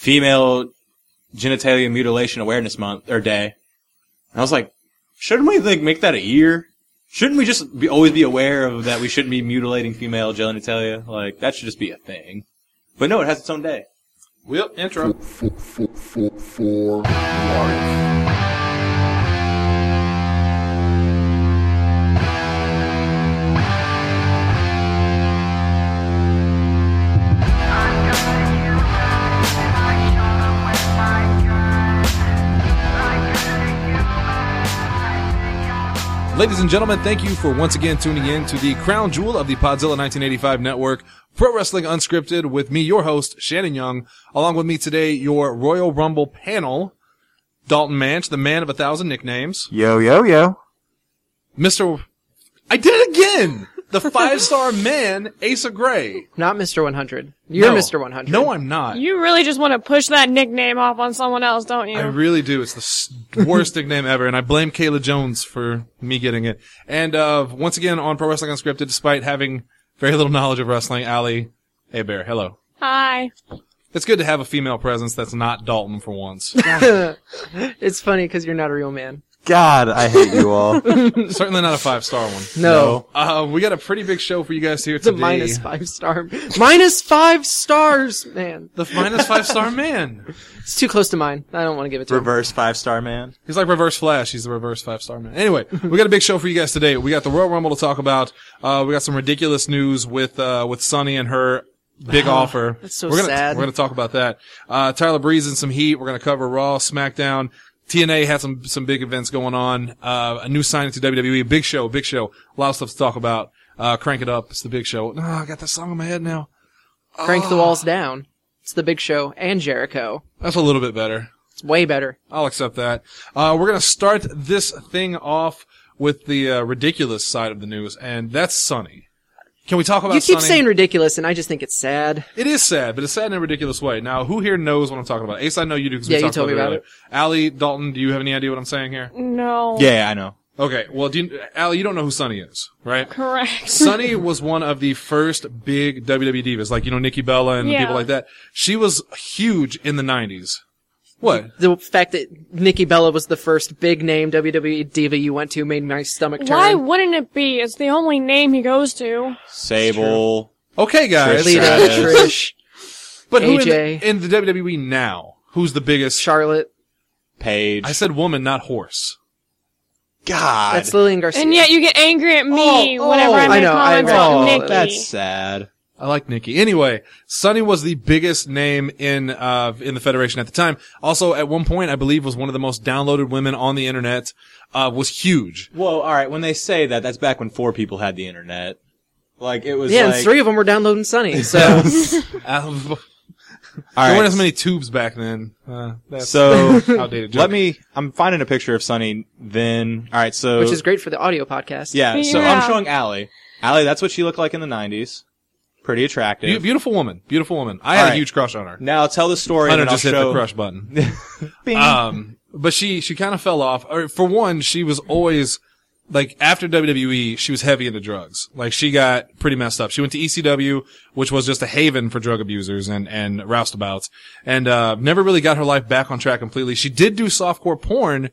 Female Genitalia Mutilation Awareness Month or Day. And I was like, shouldn't we make that a year? Shouldn't we just always be aware of that we shouldn't be mutilating female genitalia? Like, that should just be a thing. But no, it has its own day. Well, intro. For life. Ladies and gentlemen, thank you for once again tuning in to the crown jewel of the Podzilla 1985 network, Pro Wrestling Unscripted, with me, your host, Shannon Young. Along with me today, your Royal Rumble panel, Dalton Manch, the man of 1,000 nicknames. Yo, yo, yo. I did it again! The 5-star man, Asa Gray. Not Mr. 100. You're No. Mr. 100. No, I'm not. You really just want to push that nickname off on someone else, don't you? I really do. It's the worst nickname ever, and I blame Kayla Jones for me getting it. And once again, on Pro Wrestling Unscripted, despite having very little knowledge of wrestling, Allie. Hey, Bear. Hello. Hi. It's good to have a female presence that's not Dalton for once. It's funny because you're not a real man. God, I hate you all. Certainly not a 5-star one. No. We got a pretty big show for you guys here It's a today. minus 5 star. Minus 5 stars, man. The minus 5-star man. It's too close to mine. I don't want to give it to him. Reverse 5-star man. He's like Reverse Flash. He's the reverse 5-star man. Anyway, we got a big show for you guys today. We got the Royal Rumble to talk about. We got some ridiculous news with Sunny and her big offer. That's so We're sad. gonna talk about that. Tyler Breeze and some heat. We're gonna cover Raw, SmackDown. TNA had some big events going on. A new signing to WWE. Big show. A lot of stuff to talk about. Crank it up. It's the big show. Oh, I got that song in my head now. Crank the walls down. It's the Big Show and Jericho. That's a little bit better. It's way better. I'll accept that. We're gonna start this thing off with the ridiculous side of the news, and that's Sunny. Can we talk about You keep Sunny? saying ridiculous, and I just think it's sad. It is sad, but it's sad in a ridiculous way. Now, who here knows what I'm talking about? Ace, I know you do because Yeah, we you talked told me about about it earlier. Allie, Dalton, do you have any idea what I'm saying here? No. Yeah, I know. Okay, well, Allie, you don't know who Sunny is, right? Correct. Sunny was one of the first big WWE divas, like, Nikki Bella and Yeah. people like that. She was huge in the 90s. What? The fact that Nikki Bella was the first big name WWE diva you went to made my stomach turn. Why wouldn't it be? It's the only name he goes to. Sable. Okay, guys. Trish Lita, Stratus. Trish, But who AJ. in the WWE now? Who's the biggest? Charlotte. Paige. I said woman, not horse. God. That's Lillian Garcia. And yet you get angry at me whenever I I make know, comments I about know. Nikki. That's sad. I like Nikki. Anyway, Sunny was the biggest name in the Federation at the time. Also, at one point, I believe was one of the most downloaded women on the internet. Was huge. Whoa, alright, when they say that, that's back when 4 people had the internet. Like, it was Yeah, like... and 3 of them were downloading Sunny, so. There Alright, weren't as many tubes back then. That's so... outdated joke. I'm finding a picture of Sunny then. Alright, so... Which is great for the audio podcast. Yeah, so Yeah. I'm showing Allie. Allie, that's what she looked like in the 90s. Pretty attractive. Beautiful woman. Beautiful woman. I had a Alright. huge crush on her. Now tell the story Hunter and I'll just hit show... the crush button. Bing. But she kind of fell off. Or, for one, she was always, like, after WWE, she was heavy into drugs. Like, she got pretty messed up. She went to ECW, which was just a haven for drug abusers and roustabouts. And, never really got her life back on track completely. She did do softcore porn,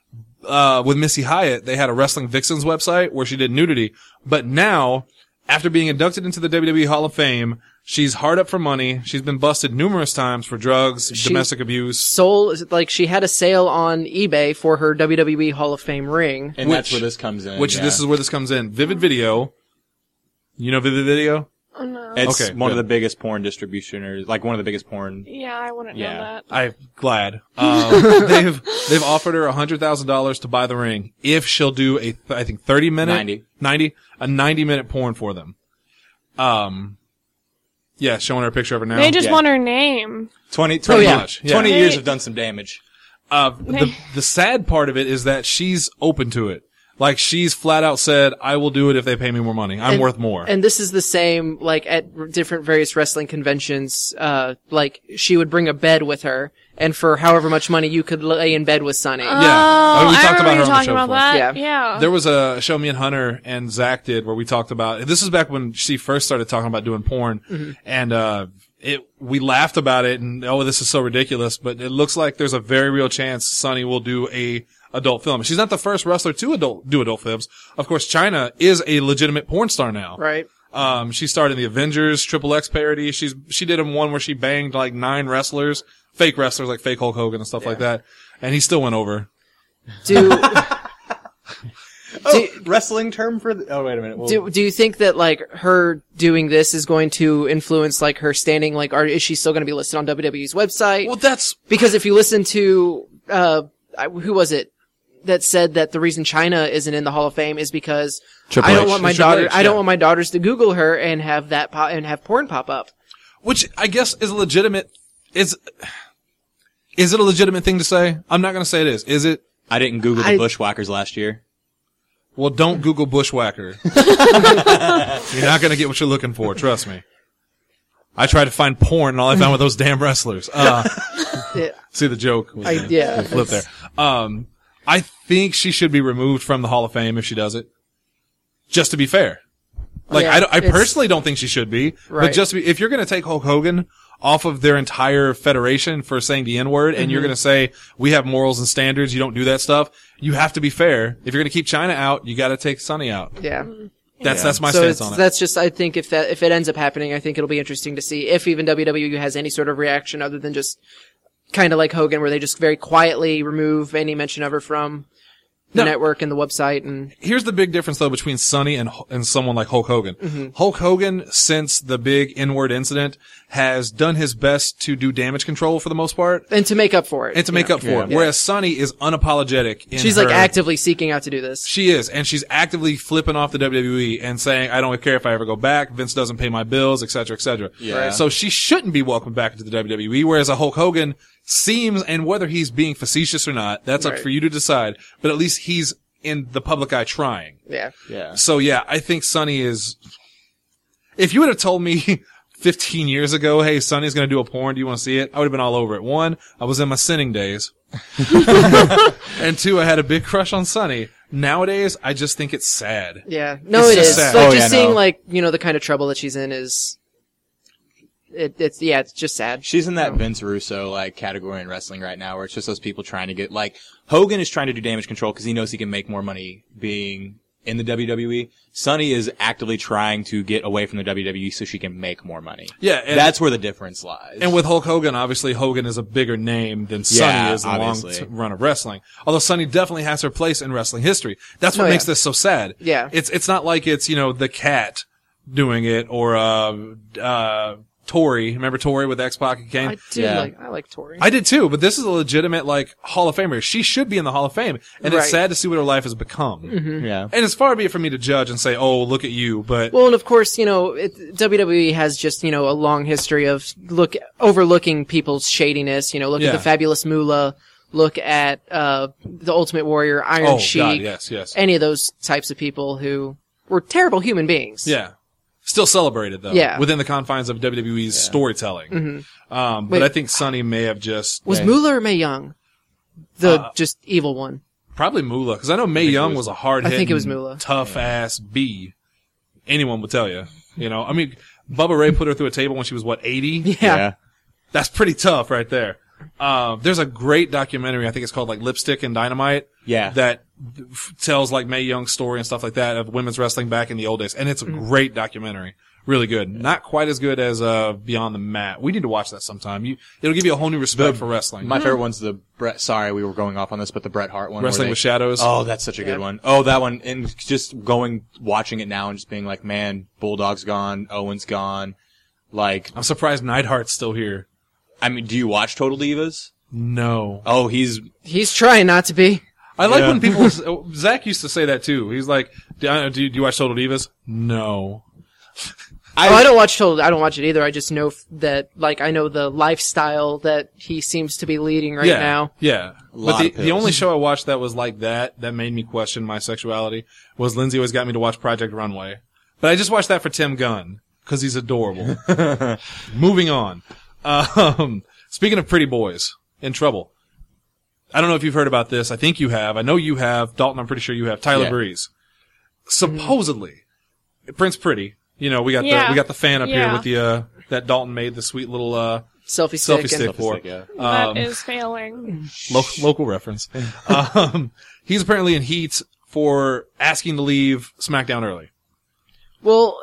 with Missy Hyatt. They had a Wrestling Vixens website where she did nudity. But now, after being inducted into the WWE Hall of Fame, she's hard up for money. She's been busted numerous times for drugs, domestic abuse. She had a sale on eBay for her WWE Hall of Fame ring. And that's where this comes in. Which yeah. this is where this comes in. Vivid Video. You know Vivid Video? Oh, no. It's Okay, one of good. the biggest porn distributors, like one of the biggest porn. Yeah, I wouldn't Yeah. know that. I'm glad. They've offered her $100,000 to buy the ring if she'll do I think 90 a 90-minute porn for them. Yeah, showing her a picture of her now. They just Yeah. want her name. 20 yeah. much. Yeah. 20 They- years have done some damage. The sad part of it is that she's open to it. Like, she's flat out said, I will do it if they pay me more money. I'm worth more. And this is the same, like, at different various wrestling conventions, like, she would bring a bed with her, and for however much money you could lay in bed with Sunny. Yeah. Oh, We I talked about remember her you on the talking show about before. that. Yeah. There was a show me and Hunter and Zach did where we talked about, this is back when she first started talking about doing porn, and we laughed about it and, oh, this is so ridiculous, but it looks like there's a very real chance Sunny will do a adult film. She's not the first wrestler to do adult films. Of course, China is a legitimate porn star now. Right. She starred in the Avengers Triple X parody. She did one where she banged like 9 wrestlers, fake wrestlers like fake Hulk Hogan and stuff like that. And he still went over. Wrestling term for oh, wait a minute. Do you think that like her doing this is going to influence like her standing? Like, is she still going to be listed on WWE's website? Well, that's because if you listen to, who was it that said that the reason China isn't in the Hall of Fame is because Triple I don't H. want my Triple daughter, H, I don't yeah. want my daughters to Google her and have that and have porn pop up. which I guess is a legitimate. Is it a legitimate thing to say? I'm not going to say it is. Is it? I didn't Google the Bushwhackers last year. Well, don't Google Bushwhacker. You're not going to get what you're looking for. Trust me. I tried to find porn and all I found were those damn wrestlers. See the joke? Yeah. Flip there. I think she should be removed from the Hall of Fame if she does it. Just to be fair. Like, Yeah, I personally don't think she should be. Right. But just to be, if you're going to take Hulk Hogan off of their entire federation for saying the N-word and you're going to say, we have morals and standards, you don't do that stuff, you have to be fair. If you're going to keep China out, you got to take Sunny out. Yeah. That's my So stance on it. that's just, I think if it ends up happening, I think it'll be interesting to see if even WWE has any sort of reaction other than just kind of like Hogan, where they just very quietly remove any mention of her from the network and the website. And Here's the big difference though between Sunny and someone like Hulk Hogan. Mm-hmm. Hulk Hogan, since the big N-word incident, has done his best to do damage control for the most part. and to make up for it. And to make up for it. Yeah. Whereas Sunny is unapologetic in She's her, like actively seeking out to do this. She is, and she's actively flipping off the WWE and saying, I don't care if I ever go back, Vince doesn't pay my bills, etc., etc. Yeah. Right. So she shouldn't be welcomed back into the WWE, whereas a Hulk Hogan seems, and whether he's being facetious or not, that's up Right. for you to decide, but at least he's in the public eye trying. Yeah. Yeah. So yeah, I think Sunny is, if you would have told me 15 years ago, hey, Sunny's gonna do a porn, do you want to see it? I would have been all over it. 1, I was in my sinning days. And 2, I had a big crush on Sunny. Nowadays, I just think it's sad. Yeah. No, It's it just is. sad. Like Oh, just yeah, seeing no. like, the kind of trouble that she's in is, it's just sad. She's in that Vince Russo like category in wrestling right now, where it's just those people trying to get like Hogan is trying to do damage control because he knows he can make more money being in the WWE. Sunny is actively trying to get away from the WWE so she can make more money. Yeah, and That's where the difference lies. And with Hulk Hogan, obviously Hogan is a bigger name than Sunny Yeah, is in the long obviously. run of wrestling. Although Sunny definitely has her place in wrestling history. That's what Oh, makes yeah. this so sad. Yeah. It's not like it's, the Cat doing it or, Tori. Remember Tori with X-Pac and Kane? I like Tori. I did too, but this is a legitimate, Hall of Famer. She should be in the Hall of Fame. And it's Right. sad to see what her life has become. yeah. And it's far be it for me to judge and say, oh, look at you, but Well, and of course, WWE has just, a long history of overlooking people's shadiness. Look Yeah. at the Fabulous Moolah, look at, the Ultimate Warrior, Iron oh, Sheik, God, yes. any of those types of people who were terrible human beings. Yeah. Still celebrated though. Yeah. Within the confines of WWE's storytelling. But Wait. I think Sunny may have just Was Moolah or Mae Young? The just evil one. probably Moolah, because I know Mae Young was a hard I think it was Moolah. tough ass B. Anyone would tell you. I mean, Bubba Ray put her through a table when she was 80? Yeah. That's pretty tough right there. There's a great documentary, I think it's called Lipstick and Dynamite. Yeah. That tells Mae Young's story and stuff like that of women's wrestling back in the old days. And it's a great documentary. Really good. Not quite as good as, Beyond the Mat. We need to watch that sometime. It'll give you a whole new respect for wrestling. My favorite one's the Bret. Sorry, we were going off on this, but the Bret Hart one. where Wrestling they- with Shadows. Oh, that's such a good one. Oh, that one, and just watching it now and just being like, man, Bulldog's gone, Owen's gone. I'm surprised Neidhart's still here. I mean, do you watch Total Divas? No. Oh, he's He's trying not to be. I like when people, Zach used to say that too. He's like, do you watch Total Divas? No. I don't watch I don't watch it either. I just know that, I know the lifestyle that he seems to be leading right now. Yeah. Lot But of the pills. only show I watched that was like that made me question my sexuality, was Lindsay always got me to watch Project Runway. But I just watched that for Tim Gunn, because he's adorable. Moving on. Speaking of pretty boys, in trouble. I don't know if you've heard about this. I think you have. I know you have. Dalton, I'm pretty sure you have. Tyler Yeah. Breeze. Supposedly, Prince Pretty. We got Yeah. we got the fan up here Yeah. with the that Dalton made the sweet little Selfie stick. selfie stick and- for. Yeah. That is failing. Local reference. He's apparently in heat for asking to leave SmackDown early. Well,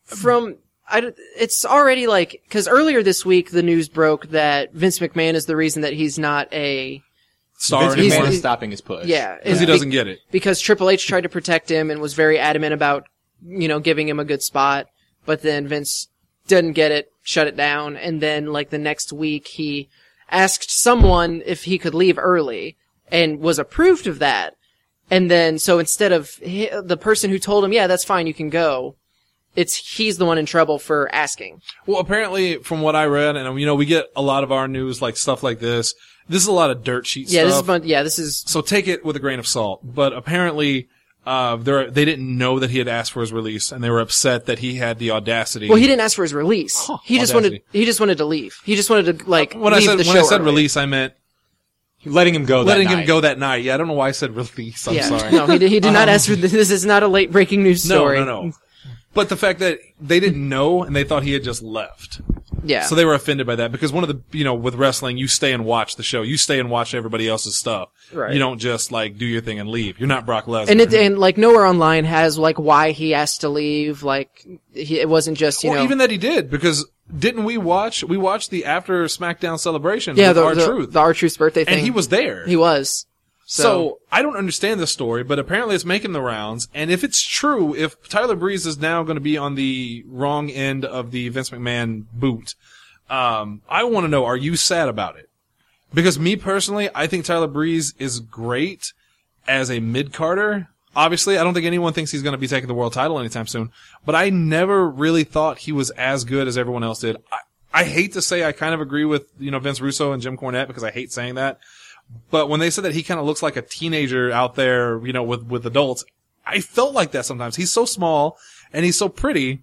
it's already like, because earlier this week the news broke that Vince McMahon is the reason that he's not a Star Vince anymore. McMahon is stopping his push. yeah Because he doesn't get it. because Triple H tried to protect him and was very adamant about giving him a good spot, but then Vince didn't get it, shut it down, and then like the next week he asked someone if he could leave early and was approved of that. And then, so instead of the person who told him, yeah, that's fine, you can go, he's the one in trouble for asking. Well, apparently, from what I read, and we get a lot of our news, like stuff like this. This is a lot of dirt sheet Yeah, stuff. this is, So take it with a grain of salt. But apparently, they didn't know that he had asked for his release, and they were upset that he had the audacity. well, he didn't ask for his release. He just wanted to leave. He just wanted to, like, when leave I the show said early. release, I meant Letting him go. letting that him night. go that night. Yeah, I don't know why I said release. I'm Yeah. sorry. No, he did not ask for this. is not a late breaking news story. No. But the fact that they didn't know and they thought he had just left. Yeah. So they were offended by that because one of the, with wrestling, you stay and watch the show. You stay and watch everybody else's stuff. Right. You don't just like do your thing and leave. You're not Brock Lesnar. and like nowhere online has like why he asked to leave. Like it wasn't just, Well, even that he did, because didn't we watched the after SmackDown celebration yeah, with the R-Truth. the R-Truth's birthday thing. And he was there. He was. So I don't understand this story, but apparently it's making the rounds. And if it's true, if Tyler Breeze is now going to be on the wrong end of the Vince McMahon boot, I want to know, are you sad about it? Because me personally, I think Tyler Breeze is great as a mid-carder. Obviously, I don't think anyone thinks he's going to be taking the world title anytime soon, but I never really thought he was as good as everyone else did. I hate to say I kind of agree with, Vince Russo and Jim Cornette, because I hate saying that. But when they said that he kind of looks like a teenager out there, with adults, I felt like that sometimes. He's so small and he's so pretty.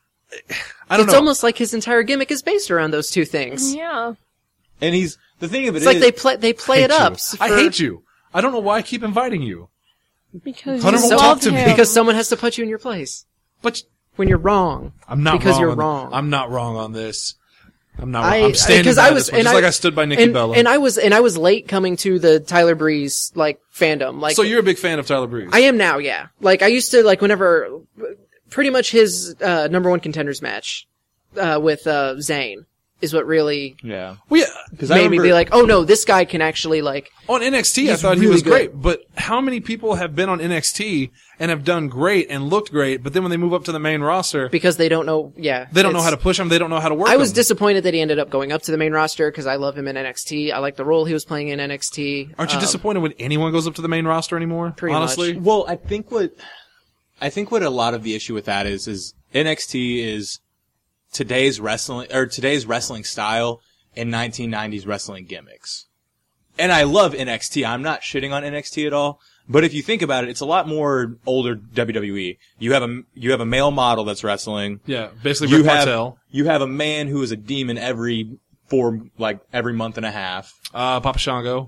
I don't know. It's almost like his entire gimmick is based around those two things. Yeah. And the thing of it It's like they play it up. I hate you. I don't know why I keep inviting you. Because Hunter you won't loved talk to me. him. because someone has to put you in your place But when you're wrong. I'm not because wrong. you're wrong. I'm not wrong on this. I'm not. I- I'm standing because by I was- this one, and just I- like I stood by Nikki Bella. And I was late coming to the Tyler Breeze like fandom. Like So you're a big fan of Tyler Breeze. I am now, yeah. Like I used to like whenever pretty much his number one contenders match with Zayn is what really Yeah. Well, yeah, Because made me be like, oh no, this guy can actually like. on NXT, I He's thought he really was good. great. But how many people have been on NXT and have done great and looked great, but then when they move up to the main roster, Because they don't know, yeah. they don't know it's- how to push them. They don't know how to work I was them. disappointed that he ended up going up to the main roster because I love him in NXT. I like the role he was playing in NXT. Aren't you disappointed when anyone goes up to the main roster anymore? Pretty honestly, much. Well, I think what a lot of the issue with that is NXT is today's wrestling style in 1990s wrestling gimmicks. And I love NXT. I'm not shitting on NXT at all. But if you think about it, it's a lot more older WWE. You have a male model that's wrestling. yeah, basically Rick Martel, You have a man who is a demon every month and a half. Papa Shango.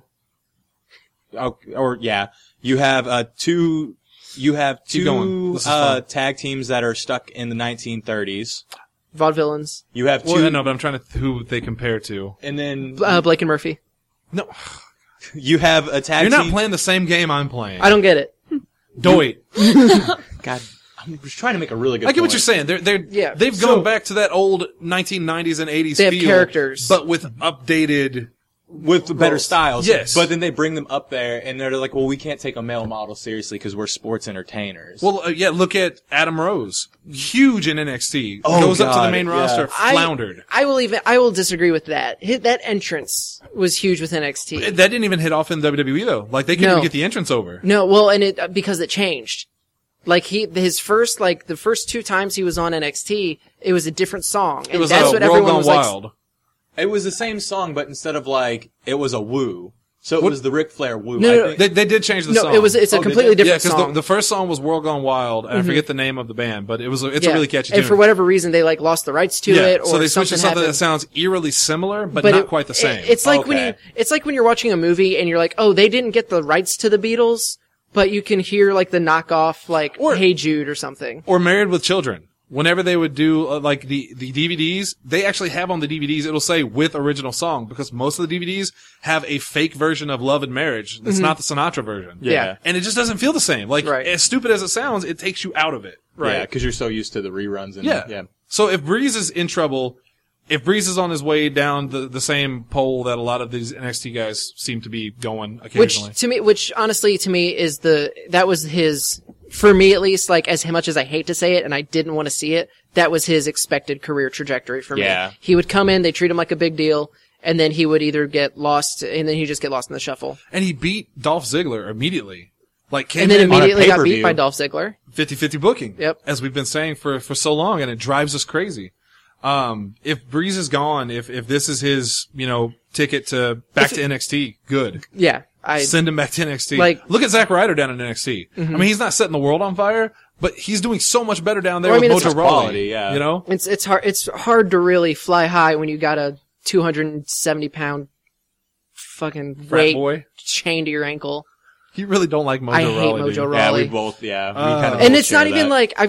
You have two going. This is fun. tag teams that are stuck in the 1930s. Vaudevillains, You have two, Well, I know, but I'm trying to who they compare to. and then Blake and Murphy. No, you have a tag you're team. not playing the same game I'm playing. I don't get it. Do it. God, I'm just trying to make a really good I get what point. you're saying. Yeah. They've gone back to that old 1990s and 80s They have feel, characters. but with updated. With better styles. Yes. But then they bring them up there and they're like, well, we can't take a male model seriously because we're sports entertainers. Well, yeah. Look at Adam Rose, huge in NXT. Oh, goes up to the God, main yeah. roster, floundered. I will disagree with that. That entrance was huge with NXT. That didn't even hit off in WWE though. Like they couldn't No. even get the entrance over. No, well, and because it changed. Like the first two times he was on NXT, it was a different song, and It was that's like what World everyone Gone was like. Wild. it was the same song, but instead of like, it was a woo. So it was the Ric Flair woo. No, I no, think. They did change the No, song. it's a Oh, did completely they? yeah, different because song. the first song was World Gone Wild, and I forget the name of the band, but it's a Yeah. really catchy And tune. for whatever reason, they like lost the rights to yeah, it, or so they switched to something happened. that sounds eerily similar, but not it- quite the same. It's like Okay. when you're watching a movie and you're like, oh, they didn't get the rights to the Beatles, but you can hear like the knockoff, like Or- Hey Jude or something. Or Married with Children. whenever they would do like the DVDs, they actually have on the DVDs, it'll say with original song, because most of the DVDs have a fake version of Love and Marriage. It's not the Sinatra version. Yeah. And it just doesn't feel the same. Like, Right. as stupid as it sounds, it takes you out of it. Yeah, because you're so used to the reruns. And, Yeah. So if Breeze is in trouble, if Breeze is on his way down the same pole that a lot of these NXT guys seem to be going occasionally. Which honestly to me is that was his, for me at least, like as much as I hate to say it and I didn't want to see it, that was his expected career trajectory for me. Yeah. He would come in, they treat him like a big deal, and then he would either get lost, and then he'd just get lost in the shuffle. And he beat Dolph Ziggler immediately. Like, came And then in immediately got pay-per-view. beat by Dolph Ziggler. 50-50 booking. Yep. As we've been saying for so long, and it drives us crazy. If Breeze is gone, if this is his, ticket to back to NXT, good. Yeah. Send him back to NXT. Like- look at Zack Ryder down in NXT. I mean, he's not setting the world on fire, but he's doing so much better down there Well, I with mean, Mojo it's Rawley. quality, yeah. It's hard to really fly high when you got a 270-pound fucking Frat weight boy. chained to your ankle. You really don't like Mojo I hate Rawley, do you? Mojo Yeah, Rawley. we both, we kind of And both it's not share even that. like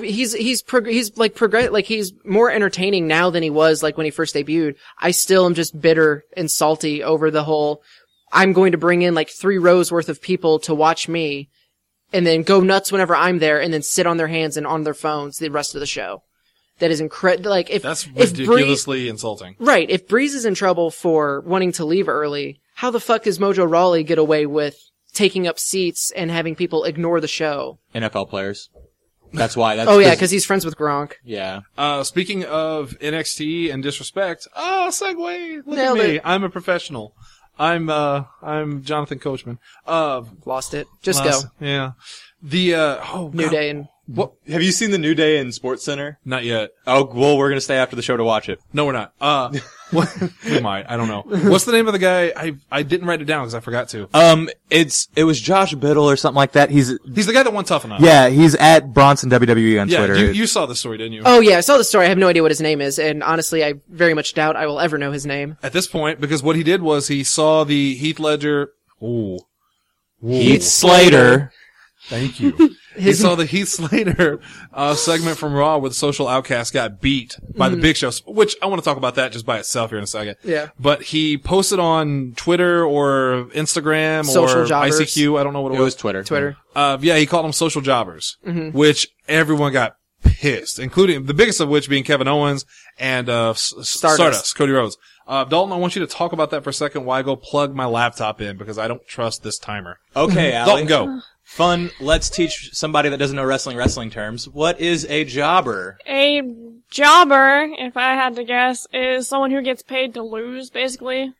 he's more entertaining now than he was like when he first debuted. I still am just bitter and salty over the whole. I'm going to bring in like 3 rows worth of people to watch me, and then go nuts whenever I'm there, and then sit on their hands and on their phones the rest of the show. That is incredible. Like That's if ridiculously insulting. Right. If Breeze is in trouble for wanting to leave early, how the fuck does Mojo Rawley get away with taking up seats and having people ignore the show? NFL players. That's why. Oh yeah, because he's friends with Gronk. Yeah. Speaking of NXT and disrespect, segue. Look Nailed at me. it. I'm a professional. I'm Jonathan Coachman. Lost it. Just Last- go. Yeah. The, New God. Day and What? Have you seen the New Day in Sports Center? Not yet. Oh, well, we're gonna stay after the show to watch it. No, we're not. We might. I don't know. What's the name of the guy? I didn't write it down because I forgot to. It was Josh Biddle or something like that. He's He's the guy that won Tough Enough. he's at Bronson WWE on Yeah, Twitter. you saw the story, didn't you? Oh yeah, I saw the story. I have no idea what his name is, and honestly, I very much doubt I will ever know his name. At this point, because what he did was he saw the Heath Ledger. Ooh. Heath Slater. Thank you. He saw the Heath Slater segment from Raw where the Social Outcast got beat by the Big Show, which I want to talk about that just by itself here in a second. Yeah. But he posted on Twitter or Instagram Social or jobbers. ICQ. I don't know what It was Twitter. Twitter. He called them social jobbers, which everyone got pissed, including the biggest of which being Kevin Owens and Stardust, Cody Rhodes. Dalton, I want you to talk about that for a second while I go plug my laptop in because I don't trust this timer. Okay, Allie. Dalton, go. Fun. Let's teach somebody that doesn't know wrestling terms. What is a jobber? A jobber, if I had to guess, is someone who gets paid to lose, basically.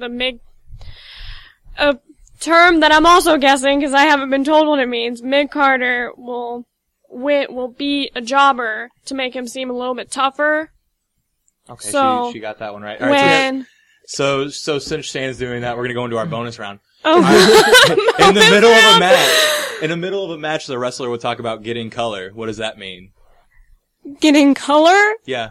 A term that I'm also guessing, because I haven't been told what it means. Mick Carter will beat a jobber to make him seem a little bit tougher. Okay, So, she got that one right. All right, When... so since Shannon's doing that, we're gonna go into our bonus round. Oh, In the middle of a match, the wrestler will talk about getting color. What does that mean? getting color? Yeah.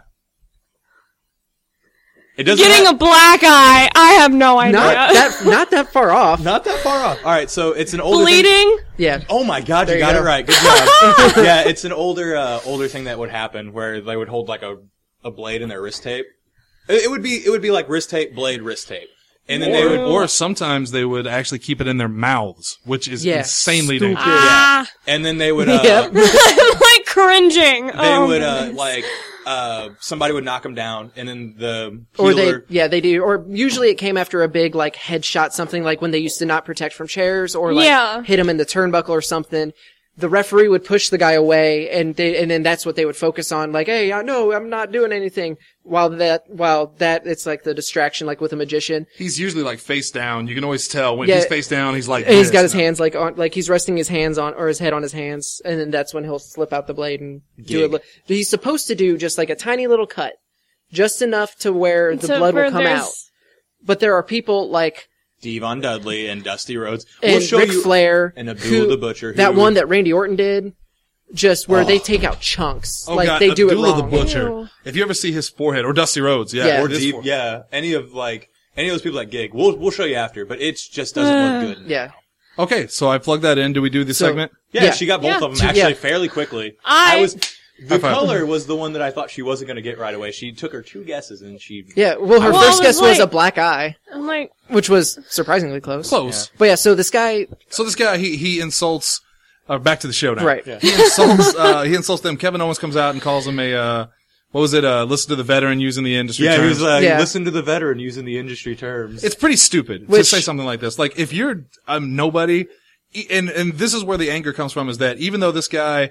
It doesn't Getting a black eye. I have no idea. Not that far off. not that far off. All right, so it's an older Bleeding? thing. Yeah. Oh my God, There you you got go. it right. Good job. Yeah, it's an older thing that would happen where they would hold like a blade in their wrist tape. It would be like wrist tape, blade, wrist tape. And then they would, Or sometimes they would actually keep it in their mouths, which is Yeah, insanely stupid. dangerous. Ah, and then they would, Yep. I'm like cringing. they would, somebody would knock them down, and then the healer, They do. Or usually it came after a big, like, headshot, something like when they used to not protect from chairs, or like, Yeah. hit him in the turnbuckle or something. The referee would push the guy away, and then that's what they would focus on, like, hey, no, I'm not doing anything. While that, it's like the distraction, like with a magician. He's usually like face down. You can always tell when Yeah. he's face down, he's like And he's this. got his hands like on, like he's resting his hands on, or his head on his hands, and then that's when he'll slip out the blade and do Gig. it. He's supposed to do just like a tiny little cut. Just enough to where the blood will come out. But there are people like, Devon Dudley and Dusty Rhodes. and We'll show Ric you Flair, and Abdul the Butcher. that who- one that Randy Orton did, just where they take out chunks, Oh like God, they do it Abdullah wrong. the Butcher. Ew. If you ever see his forehead, or Dusty Rhodes, Yeah. or his Deep, forehead. yeah, any of those people that gig. We'll show you after, but it just doesn't look good. Yeah, Okay, so I plugged that in. Do we do the segment? Yeah, Yeah. she got both Yeah. of them actually Yeah. fairly quickly. I- The color was the one that I thought she wasn't going to get right away. She took her 2 guesses and she... Yeah, well, her Well, first it was guess was like- a black eye, I'm like, which was surprisingly close. Close. But yeah, so this guy, So this guy, he insults. Back to the show now. right? He insults them. Kevin Owens comes out and calls him a what was it? Listen to the veteran using the industry Yeah, he terms. was Yeah. listen to the veteran using the industry terms. It's pretty stupid to Which- say something like this. Like, if you're nobody, and this is where the anger comes from, is that even though this guy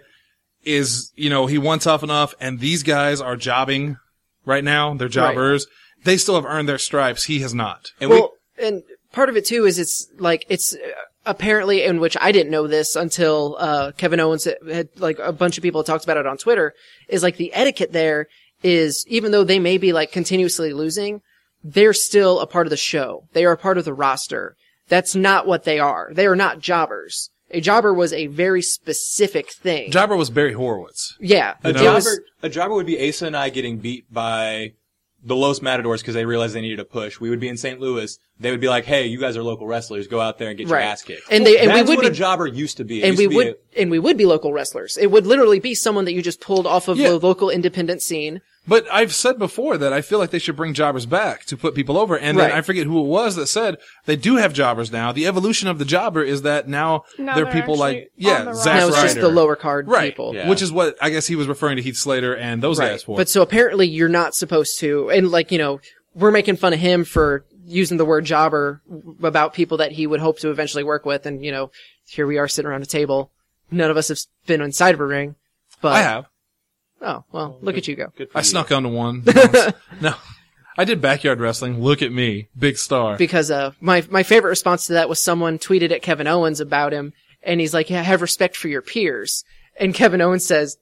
is, he won Tough Enough, and these guys are jobbing right now, they're jobbers, they still have earned their stripes. He has not. And Well, and part of it too is it's apparently, in which I didn't know this until Kevin Owens had like a bunch of people talked about it on Twitter, is like the etiquette there is, even though they may be like continuously losing, they're still a part of the show. They are a part of the roster. That's not what they are. They are not jobbers. A jobber was a very specific thing. Jobber was Barry Horowitz. Yeah. A It jobber, was- a jobber would be Asa and I getting beat by the Los Matadors because they realized they needed a push. We would be in St. Louis. They would be like, "Hey, you guys are local wrestlers. Go out there and get your Right. ass kicked." And we That's would what be- a jobber used to be. It and used we to be would and we would be local wrestlers. It would literally be someone that you just pulled off of Yeah. the local independent scene. But I've said before that I feel like they should bring jobbers back to put people over. And then Right. I forget who it was that said they do have jobbers now. The evolution of the jobber is that now Now they're they're people like, actually on the Zack Now it's Ryder. just the lower card Right. people. Yeah. Which is what I guess he was referring to Heath Slater and those guys for. But so apparently you're not supposed to, and like, we're making fun of him for using the word jobber about people that he would hope to eventually work with. And, here we are sitting around a table. None of us have been inside of a ring, but I have. Oh, well, look at you go. Good for I you. snuck onto one. once. No. I did backyard wrestling. Look at me. Big star. Because, my favorite response to that was someone tweeted at Kevin Owens about him, and he's like, yeah, have respect for your peers. And Kevin Owens says,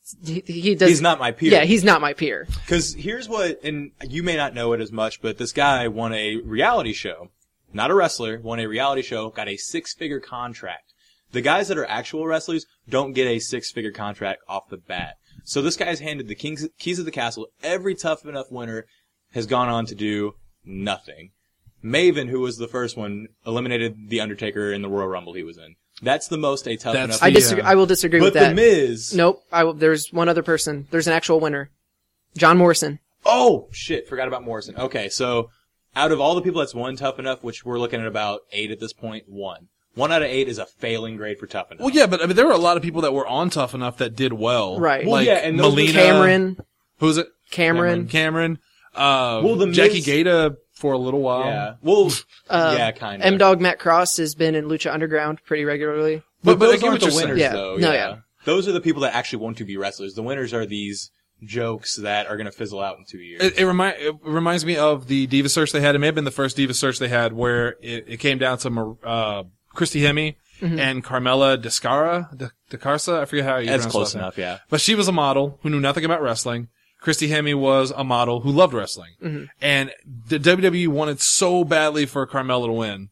he does. He's not my peer. Yeah, he's not my peer. Because here's what, and you may not know it as much, but this guy won a reality show. Not a wrestler, won a reality show, got a 6-figure contract. The guys that are actual wrestlers don't get a 6-figure contract off the bat. So this guy's handed the keys of the castle. Every Tough Enough winner has gone on to do nothing. Maven, who was the first one, eliminated The Undertaker in the Royal Rumble he was in. That's the most a Tough That's Enough. the- I disagree. I will disagree But with that. The Miz. Nope. There's one other person. There's an actual winner. John Morrison. Oh, shit. Forgot about Morrison. Okay, so out of all the people that's won Tough Enough, which we're looking at about 8 at this point, 1. 1 out of 8 is a failing grade for Tough Enough. Well, yeah, but I mean, there were a lot of people that were on Tough Enough that did well. Right. Well, Like yeah, and those were Melina. Cameron. Who's it? Cameron. Cameron. The Jackie Miz- Gata for a little while. Yeah. Well, yeah, kind of. M-Dog Matt Cross has been in Lucha Underground pretty regularly. But But I those get aren't what the you're saying. winners, Yeah. though. No, yeah. yeah. Those are the people that actually want to be wrestlers. The winners are these jokes that are going to fizzle out in 2 years. It reminds me of the Diva Search they had. It may have been the first Diva Search they had where it came down to Christy Hemme and Carmela Descarsa. I forget how you That's pronounce close that name. enough, yeah. But she was a model who knew nothing about wrestling. Christy Hemme was a model who loved wrestling. And the WWE wanted so badly for Carmella to win.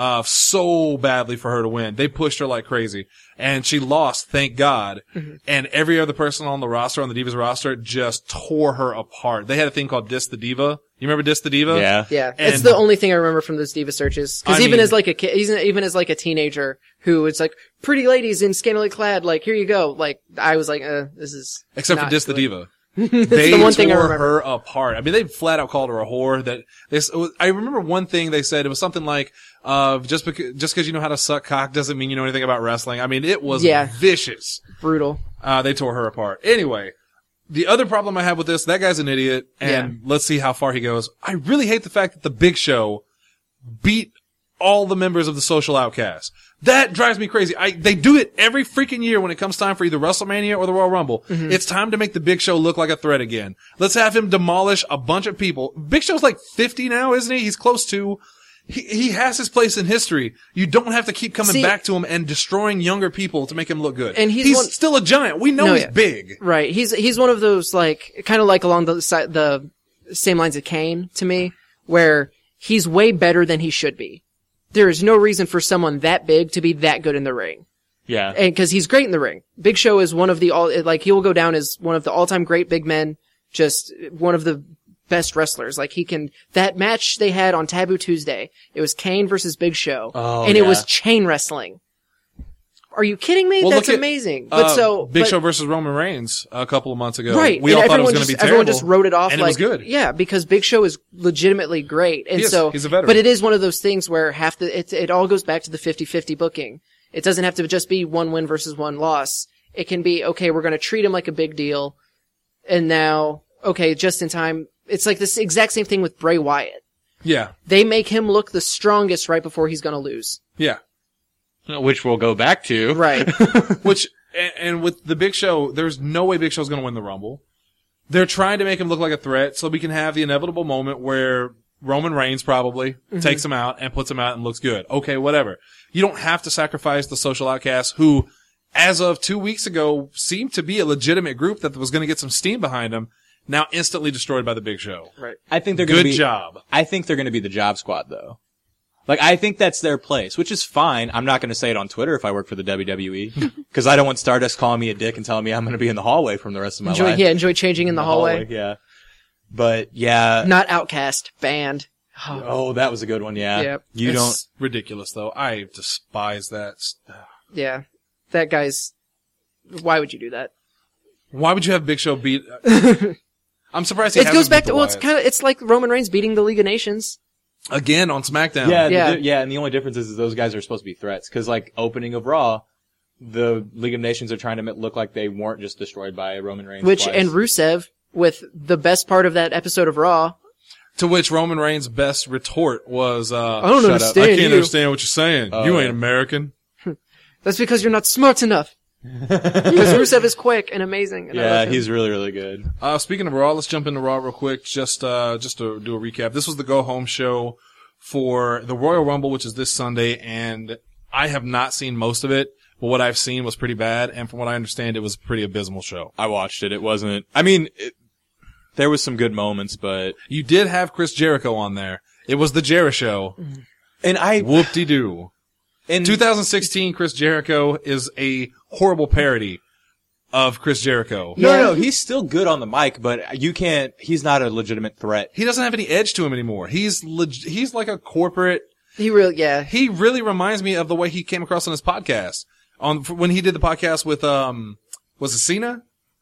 So badly for her to win. They pushed her like crazy. And she lost, thank God. And every other person on the roster, on the Divas roster, just tore her apart. They had a thing called Diss the Diva. You remember Diss the Diva? Yeah. Yeah, And- it's the only thing I remember from those Diva searches. Because I even mean- as like a kid, even as like a teenager who it's like pretty ladies in scantily clad, like here you go. Like I was like, this is Except for not Diss the good. Diva. It's They the one thing I tore remember. her apart. I mean, they flat out called her a whore. I remember one thing they said. It was something like, just because you know how to suck cock doesn't mean you know anything about wrestling. I mean, it was vicious. Brutal. They tore her apart. Anyway, the other problem I have with this, that guy's an idiot, and let's see how far he goes. I really hate the fact that the Big Show beat all the members of the Social Outcasts. That drives me crazy. They do it every freaking year when it comes time for either WrestleMania or the Royal Rumble. It's time to make the Big Show look like a threat again. Let's have him demolish a bunch of people. Big Show's like 50 now, isn't he? He's close to. He has his place in history. You don't have to keep coming back to him and destroying younger people to make him look good. And he's still a giant. We know he's big. Right. He's one of those like kind of like along the same lines of Kane to me, where he's way better than he should be. There is no reason for someone that big to be that good in the ring. Yeah. And cause he's great in the ring. Big Show is one of the he will go down as one of the all-time great big men, just one of the best wrestlers. Like that match they had on Taboo Tuesday, it was Kane versus Big Show. Oh, and it yeah. was chain wrestling. Are you kidding me? Well, That's look at, amazing. Big Show versus Roman Reigns a couple of months ago. Right. We and all thought it was everyone going to be just- terrible. Everyone just wrote it off and like, it was good. yeah, because Big Show is legitimately great. And He is. so, He's a veteran. but it is one of those things where it all goes back to the 50-50 booking. It doesn't have to just be one win versus one loss. It can be, okay, we're going to treat him like a big deal. And now, okay, just in time. It's like this exact same thing with Bray Wyatt. Yeah. They make him look the strongest right before he's going to lose. Yeah. Which we'll go back to. Right. Which, and with the Big Show, there's no way Big Show's going to win the Rumble. They're trying to make him look like a threat so we can have the inevitable moment where Roman Reigns probably takes him out and puts him out and looks good. Okay, whatever. You don't have to sacrifice the social outcasts who, as of 2 weeks ago, seemed to be a legitimate group that was going to get some steam behind them, now instantly destroyed by the Big Show. Right. I think they're going to Good be. job. I think they're going to be the job squad, though. Like, I think that's their place, which is fine. I'm not going to say it on Twitter if I work for the WWE, because I don't want Stardust calling me a dick and telling me I'm going to be in the hallway from the rest of my life. Enjoy changing in the hallway. Yeah. But, yeah. Not Outcast. Banned. Oh, that was a good one, yeah. Yep. You don't. It's ridiculous, though. I despise that. Yeah. That guy's, why would you do that? Why would you have Big Show beat? I'm surprised he It hasn't goes back beat to, the well, Wyatts. it's like Roman Reigns beating the League of Nations. Again on SmackDown. Yeah. And the only difference is those guys are supposed to be threats. Cause like opening of Raw, the League of Nations are trying to look like they weren't just destroyed by Roman Reigns. And Rusev, with the best part of that episode of Raw. To which Roman Reigns' best retort was, I don't "Shut up. understand I can't you." understand what you're saying. You ain't American." That's because you're not smart enough. Because Rusev is quick and amazing. And I Yeah, love him. he's really, really good. Speaking of Raw, let's jump into Raw real quick. Just to do a recap. This was the go home show for the Royal Rumble, which is this Sunday, and I have not seen most of it, but what I've seen was pretty bad, and from what I understand, it was a pretty abysmal show. I watched it. It wasn't, I mean, there was some good moments, but. You did have Chris Jericho on there. It was the Jericho show. And Whoop-de-doo. In 2016, Chris Jericho is a horrible parody of Chris Jericho. No, he's still good on the mic, but he's not a legitimate threat. He doesn't have any edge to him anymore. He's like a corporate. He really reminds me of the way he came across on his podcast. When he did the podcast with, was it Cena?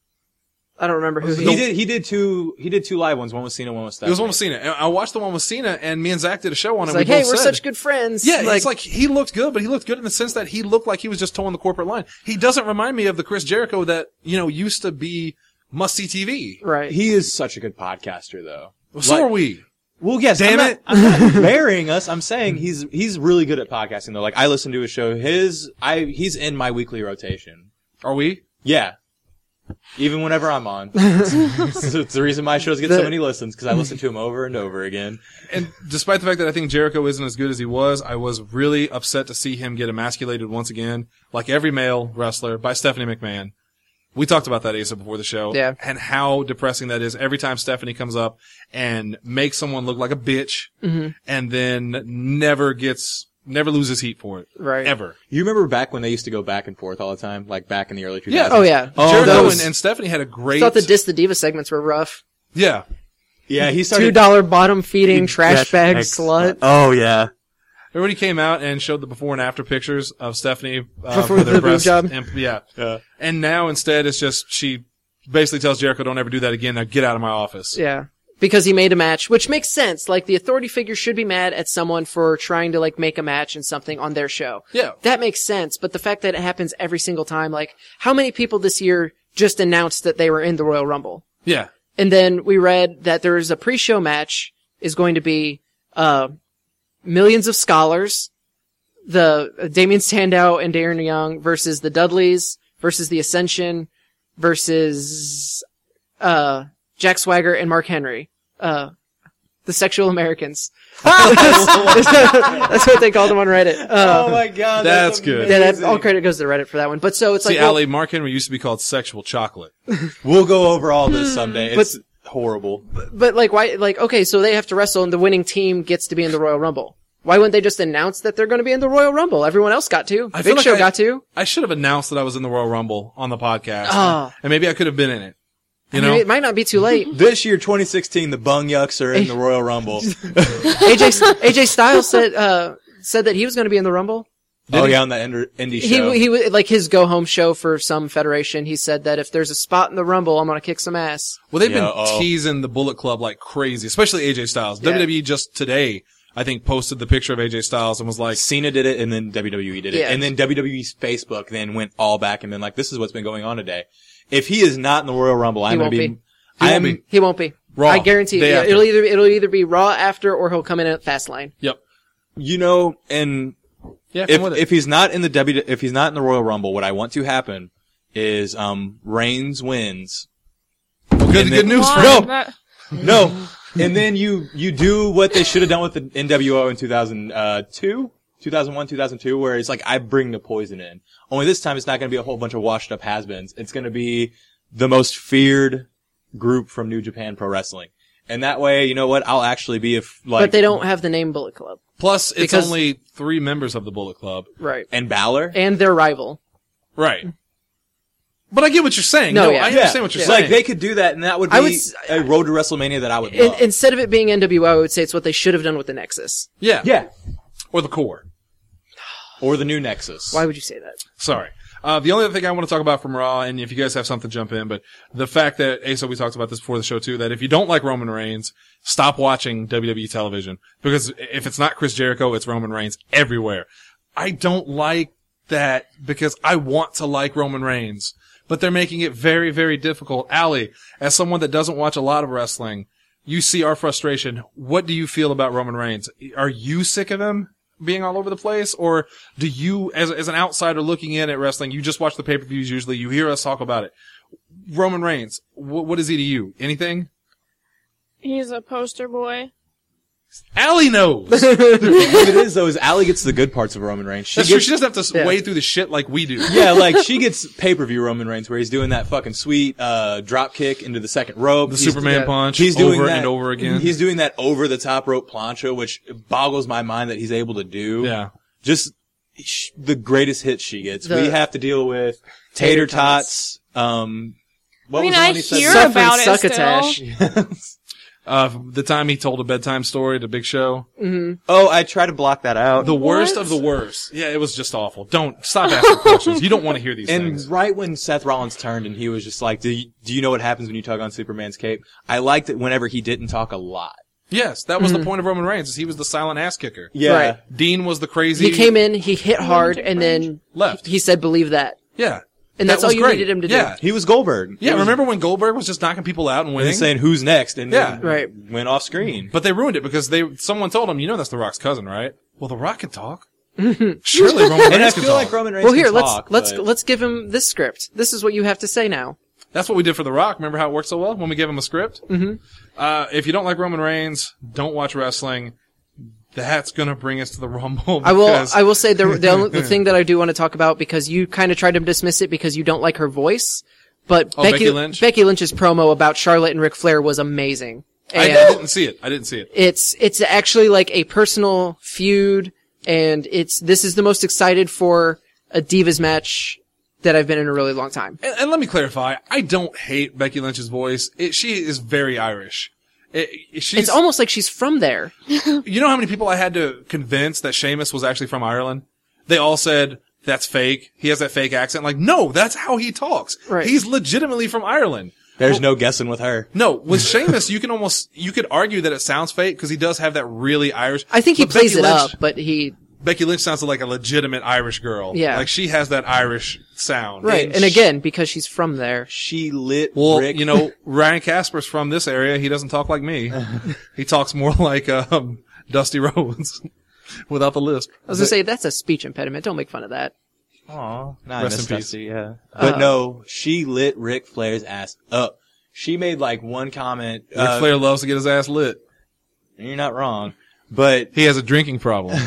I don't remember who He did two live ones. One with Cena, one with Stephanie. It was one with Cena. And I watched the one with Cena, and me and Zach did a show on it. It's like, we hey, both we're said, such good friends. Yeah, it's like he looked good, but he looked good in the sense that he looked like he was just towing the corporate line. He doesn't remind me of the Chris Jericho that, used to be must-see TV. Right. He is such a good podcaster, though. So are we. Well, yes. Damn it. I'm not burying us. I'm saying he's really good at podcasting, though. Like, I listen to his show. He's in my weekly rotation. Are we? Yeah. Even whenever I'm on. It's the reason my shows get so many listens, because I listen to him over and over again. And despite the fact that I think Jericho isn't as good as he was, I was really upset to see him get emasculated once again, like every male wrestler, by Stephanie McMahon. We talked about that, Asa, before the show. Yeah. And how depressing that is every time Stephanie comes up and makes someone look like a bitch, and then never loses heat for it. Right. Ever. You remember back when they used to go back and forth all the time? Like, back in the early 2000s? Yeah. Oh, yeah. Jericho and Stephanie had a great... I thought the Diss the Diva segments were rough. Yeah. Yeah, he started... $2 bottom feeding trash bag slut. Oh, yeah. Everybody came out and showed the before and after pictures of Stephanie Before for their the boob breast. job. Yeah. And now instead it's just she basically tells Jericho, "Don't ever do that again. Now get out of my office." Yeah. Because he made a match, which makes sense. Like, the authority figure should be mad at someone for trying to, like, make a match in something on their show. Yeah. That makes sense, but the fact that it happens every single time, like, how many people this year just announced that they were in the Royal Rumble? Yeah. And then we read that there is a pre-show match is going to be, Millions of Scholars, the Damian Sandow and Darren Young versus the Dudleys versus the Ascension versus, Jack Swagger and Mark Henry. The Sexual Americans. That's what they called them on Reddit. Oh my god, That's good. Yeah, all credit goes to Reddit for that one. But so it's See, like, well, Ali, Mark Henry used to be called Sexual Chocolate. We'll go over all this someday. It's horrible. but like, why, like, okay, so they have to wrestle and the winning team gets to be in the Royal Rumble. Why wouldn't they just announce that they're going to be in the Royal Rumble? Everyone else got to. I feel Big like Show got to. I should have announced that I was in the Royal Rumble on the podcast. Oh. And maybe I could have been in it. You I know? mean, it might not be too late. This year, 2016, the Bung Yucks are in the Royal Rumble. AJ Styles said that he was going to be in the Rumble. Oh yeah, on the indie show. He like his go home show for some federation. He said that if there's a spot in the Rumble, I'm gonna kick some ass. Well, they've Yeah, been teasing the Bullet Club like crazy, especially AJ Styles. WWE just today, I think, posted the picture of AJ Styles and was like, Cena did it, and then WWE did it. Yeah. And then WWE's Facebook then went all back and been like, this is what's been going on today. If he is not in the Royal Rumble, I'm going to be... He won't be. Raw. I guarantee Day you. after. It'll either be Raw after or he'll come in at Fastlane. yep. You know, and Yeah, come with it. if he's not in the if he's not in the Royal Rumble, what I want to happen is Reigns wins. Good news for Why? him. That- No. And then you do what they should have done with the NWO in 2002, 2001, 2002, where it's like, I bring the poison in. Only this time it's not going to be a whole bunch of washed up has-beens. It's going to be the most feared group from New Japan Pro Wrestling. And that way, you know what? I'll actually be But they don't have the name Bullet Club. Plus, it's Because- only 3 members of the Bullet Club. Right. And Balor? And their rival. Right. But I get what you're saying. No, No, yeah. I understand what you're Like, saying. they could do that, and that would be I would a road to WrestleMania that I would love. Instead of it being NWO, I would say it's what they should have done with the Nexus. Yeah. Yeah. Or the core. Or the new Nexus. Why would you say that? Sorry. The only other thing I want to talk about from Raw, and if you guys have something, jump in, but the fact that, Asa, we talked about this before the show too, that if you don't like Roman Reigns, stop watching WWE television. Because if it's not Chris Jericho, it's Roman Reigns everywhere. I don't like that because I want to like Roman Reigns, but they're making it very, very difficult. Allie, as someone that doesn't watch a lot of wrestling, you see our frustration. What do you feel about Roman Reigns? Are you sick of him being all over the place, or do you, as an outsider looking in at wrestling, you just watch the pay-per-views usually, you hear us talk about it. Roman Reigns, what is he to you? Anything? He's a poster boy. Allie knows! What it is, though, is Allie gets the good parts of Roman Reigns. That's true, she doesn't have to Yeah. wade through the shit like we do. Yeah, like, she gets pay-per-view Roman Reigns where he's doing that fucking sweet, drop kick into the second rope. The He's- Superman punch He's doing over that, and over again. He's doing that over-the-top rope plancha, which boggles my mind that he's able to do. Yeah. Just the greatest hits she gets. The- We have to deal with tater tots. What I mean, was the I one he said? hear Suffering about it succotash. still. The time he told a bedtime story to Big Show. Oh, I try to block that out. The worst of the worst. Yeah, it was just awful. Don't, stop asking questions. You don't want to hear these And things. right when Seth Rollins turned and he was just like, do you know what happens when you tug on Superman's cape? I liked it whenever he didn't talk a lot. Yes, that was the point of Roman Reigns, is he was the silent ass kicker. Yeah. Right. Dean was the crazy. He came in, he hit hard, and then Left. he said, believe that. Yeah. And That that's all was you great. needed him to Yeah. do. He was Goldberg. Yeah, He was- remember when Goldberg was just knocking people out and and winning? saying who's next and Yeah. then Right. went off screen. But they ruined it because someone told him, you know that's The Rock's cousin, right? Well, The Rock can talk. Surely Roman Reigns And I can feel talk. like Roman Reigns Well, here, can talk, let's but- give him this script. This is what you have to say now. That's what we did for The Rock. Remember how it worked so well when we gave him a script? Mm-hmm. If you don't like Roman Reigns, don't watch wrestling. That's gonna bring us to the Rumble. I because- will say the thing that I do want to talk about, because you kind of tried to dismiss it because you don't like her voice, but Oh, Becky Lynch? Becky Lynch's promo about Charlotte and Ric Flair was amazing. I And didn't see it. I didn't see it. it's actually like a personal feud, and this is the most excited for a Divas match that I've been in a really long time. And let me clarify. I don't hate Becky Lynch's voice. She is very Irish. It's almost like she's from there. You know how many people I had to convince that Sheamus was actually from Ireland? They all said, that's fake. He has that fake accent. Like, no, that's how he talks. Right. He's legitimately from Ireland. There's no guessing with her. No, with Sheamus, you could argue that it sounds fake because he does have that really Irish. I think he but plays Becky it Lynch- up, but Becky Lynch sounds like a legitimate Irish girl. Yeah. Like she has that Irish sound. right. And again, because she's from there. She lit Well, Rick. you know, Ryan Casper's from this area. He doesn't talk like me. He talks more like, Dusty Rhodes without the lisp. I was gonna say that's a speech impediment. Don't make fun of that. Aw, not Rest in Miss peace. Dusty, yeah. But no, she lit Ric Flair's ass up. She made like one comment. Ric Flair loves to get his ass lit. You're not wrong. But He has a drinking problem.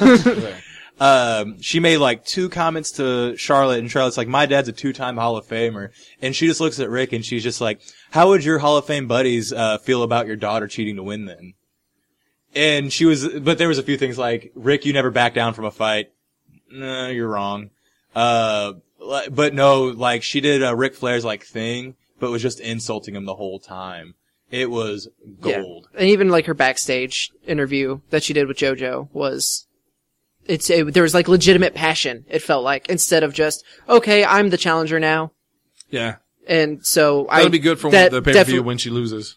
she made like 2 comments to Charlotte, and Charlotte's like, my dad's a 2-time Hall of Famer. And she just looks at Rick and she's just like, how would your Hall of Fame buddies feel about your daughter cheating to win then? And but there was a few things like, Rick, you never back down from a fight. No, you're wrong. But no, like she did Ric Flair's like thing, but was just insulting him the whole time. It was gold. Yeah. And even like her backstage interview that she did with JoJo was there was like legitimate passion. It felt like instead of just okay, I'm the challenger now, Yeah. and so That'll be good for that the pay-per-view defi- when she loses.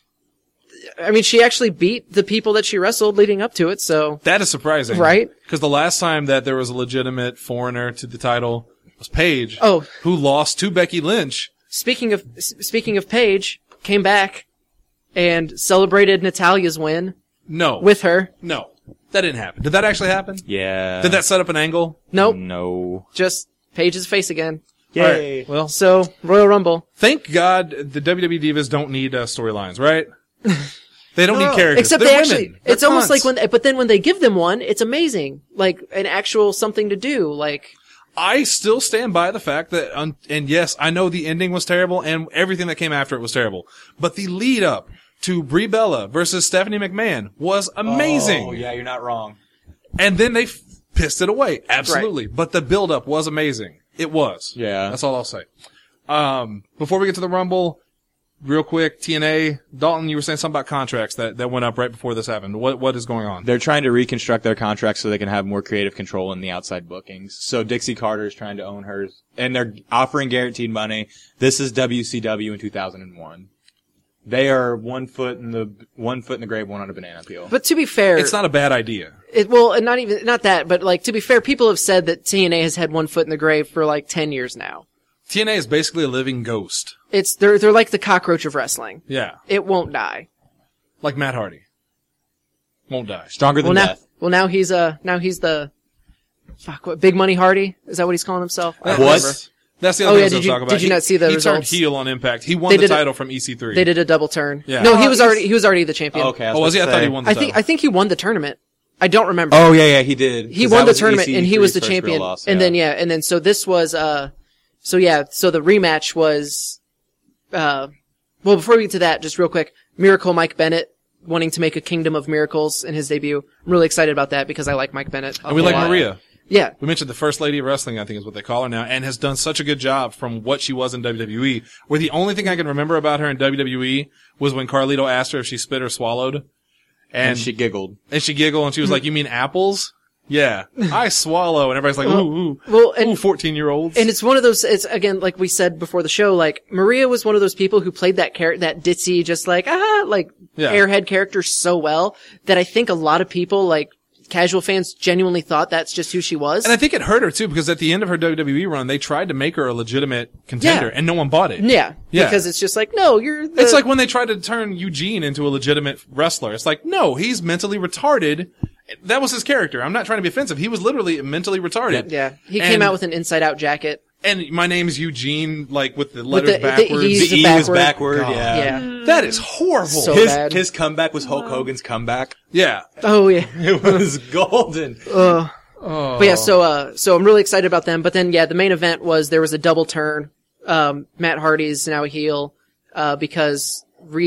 I mean, she actually beat the people that she wrestled leading up to it. So That is surprising. Right? Because the last time that there was a legitimate foreigner to the title was Paige. Oh. Who lost to Becky Lynch. speaking of Paige, came back and celebrated Natalia's win No. with her. No. That didn't happen. Did that actually happen? Yeah. Did that set up an angle? Nope, No. just Paige's face again. Yay. Well, So Royal Rumble. thank God the WWE Divas don't need storylines, right? They don't need characters. Except They're they women. actually, They're it's almost cunts. like but then when they give them one, it's amazing. Like an actual something to do. Like, I still stand by the fact that, and yes, I know the ending was terrible and everything that came after it was terrible, but the lead up to Brie Bella versus Stephanie McMahon was amazing. Oh, yeah, you're not wrong. And then they pissed it away. Absolutely. But the build up was amazing. It was. Yeah. That's all I'll say. Before we get to the Rumble, real quick, TNA, Dalton, you were saying something about contracts that went up right before this happened. What is going on? They're trying to reconstruct their contracts so they can have more creative control in the outside bookings. So Dixie Carter is trying to own hers, and they're offering guaranteed money. This is WCW in 2001. They are one foot in the grave, one on a banana peel. but to be fair, It's not a bad idea. and not that, but like to be fair, people have said that TNA has had one foot in the grave for like 10 years now. TNA is basically a living ghost. They're like the cockroach of wrestling. Yeah. It won't die. Like Matt Hardy. Won't die. Stronger than death. Now he's the Big Money Hardy? Is that what he's calling himself? I don't What? remember. That's the Oh, other yeah, thing I was did you- talking about. did you not see the he results? turned heel on Impact. He won They the did a- title from EC3. They did a double turn. Yeah. No, Oh, he was already the champion. Oh, okay. Oh, was he? I thought he won the title. I think he won the tournament. I don't remember. Oh, yeah, he did. He 'Cause won that the was tournament and he was the EC3's first real champion. loss, and then so this was so the rematch was well, before we get to that, just real quick, Miracle Mike Bennett wanting to make a Kingdom of Miracles in his debut. I'm really excited about that because I like Mike Bennett. And we like lot. Maria. Yeah. We mentioned the First Lady of Wrestling, I think is what they call her now, and has done such a good job from what she was in WWE, where the only thing I can remember about her in WWE was when Carlito asked her if she spit or swallowed. And she giggled. And she giggled and she was like, "You mean apples?" Yeah. I swallow. And everybody's like, ooh, Well, and 14-year-olds. And it's one of those, it's again, like we said before the show, like, Maria was one of those people who played that that ditzy, just like, Yeah. airhead character so well that I think a lot of people, like, casual fans genuinely thought that's just who she was. And I think it hurt her too, because at the end of her WWE run, they tried to make her a legitimate contender, Yeah. and no one bought it. Yeah. Yeah. Because it's just like, no, you're the... It's like when they tried to turn Eugene into a legitimate wrestler. It's like, no, he's mentally retarded. That was his character. I'm not trying to be offensive. He was literally mentally retarded. Yeah. He came out with an inside-out jacket. And my name's Eugene, like with the letters the- backwards. he's The E was backward. backward, God. yeah. Yeah. That is horrible. So bad. His comeback was Hulk Hogan's comeback. Yeah. Oh, yeah. It was golden. But yeah, so I'm really excited about them. But then, yeah, the main event was there was a double turn. Matt Hardy's now a heel, because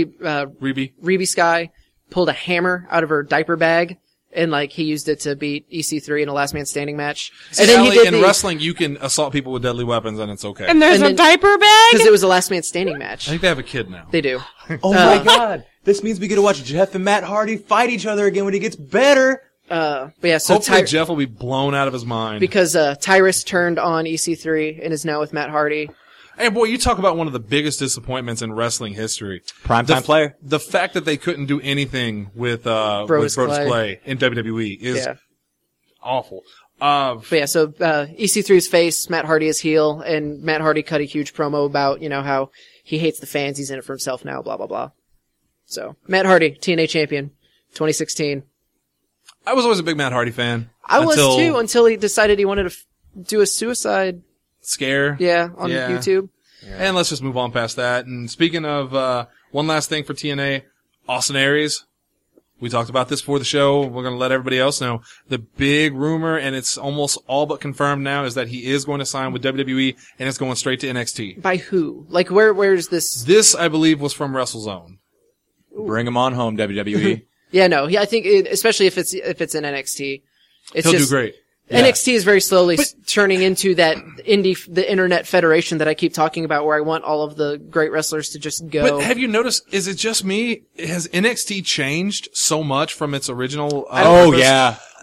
Reby Sky pulled a hammer out of her diaper bag and like he used it to beat EC3 in a last man standing match. And then in wrestling, you can assault people with deadly weapons and it's okay. And there's And a then- diaper bag? because it was a last man standing match. I think they have a kid now. They do. Oh my god. This means we get to watch Jeff and Matt Hardy fight each other again when he gets better. But yeah, so Hopefully Jeff will be blown out of his mind. because Tyrus turned on EC3 and is now with Matt Hardy. And boy, you talk about one of the biggest disappointments in wrestling history. Primetime player. The fact that they couldn't do anything with Brodus Clay in WWE is Yeah. awful. But yeah, so EC3's face, Matt Hardy is heel, and Matt Hardy cut a huge promo about, you know, how he hates the fans, he's in it for himself now, blah, blah, blah. So, Matt Hardy, TNA champion, 2016. I was always a big Matt Hardy fan. I was until too, until he decided he wanted to do a suicide, Scare. on Yeah. YouTube. And let's just move on past that. And speaking of one last thing for TNA, Austin Aries. We talked about this before the show. We're going to let everybody else know. The big rumor, and it's almost all but confirmed now, is that he is going to sign with WWE, and it's going straight to NXT. By who? Like, where's this? This, I believe, was from WrestleZone. Bring him on home, WWE. Yeah, no, I think, especially if it's in NXT. It's He'll just, do great. NXT is very slowly turning into that the internet federation that I keep talking about, where I want all of the great wrestlers to just go. But have you noticed, is it just me? Has NXT changed so much from its original Oh purpose? yeah.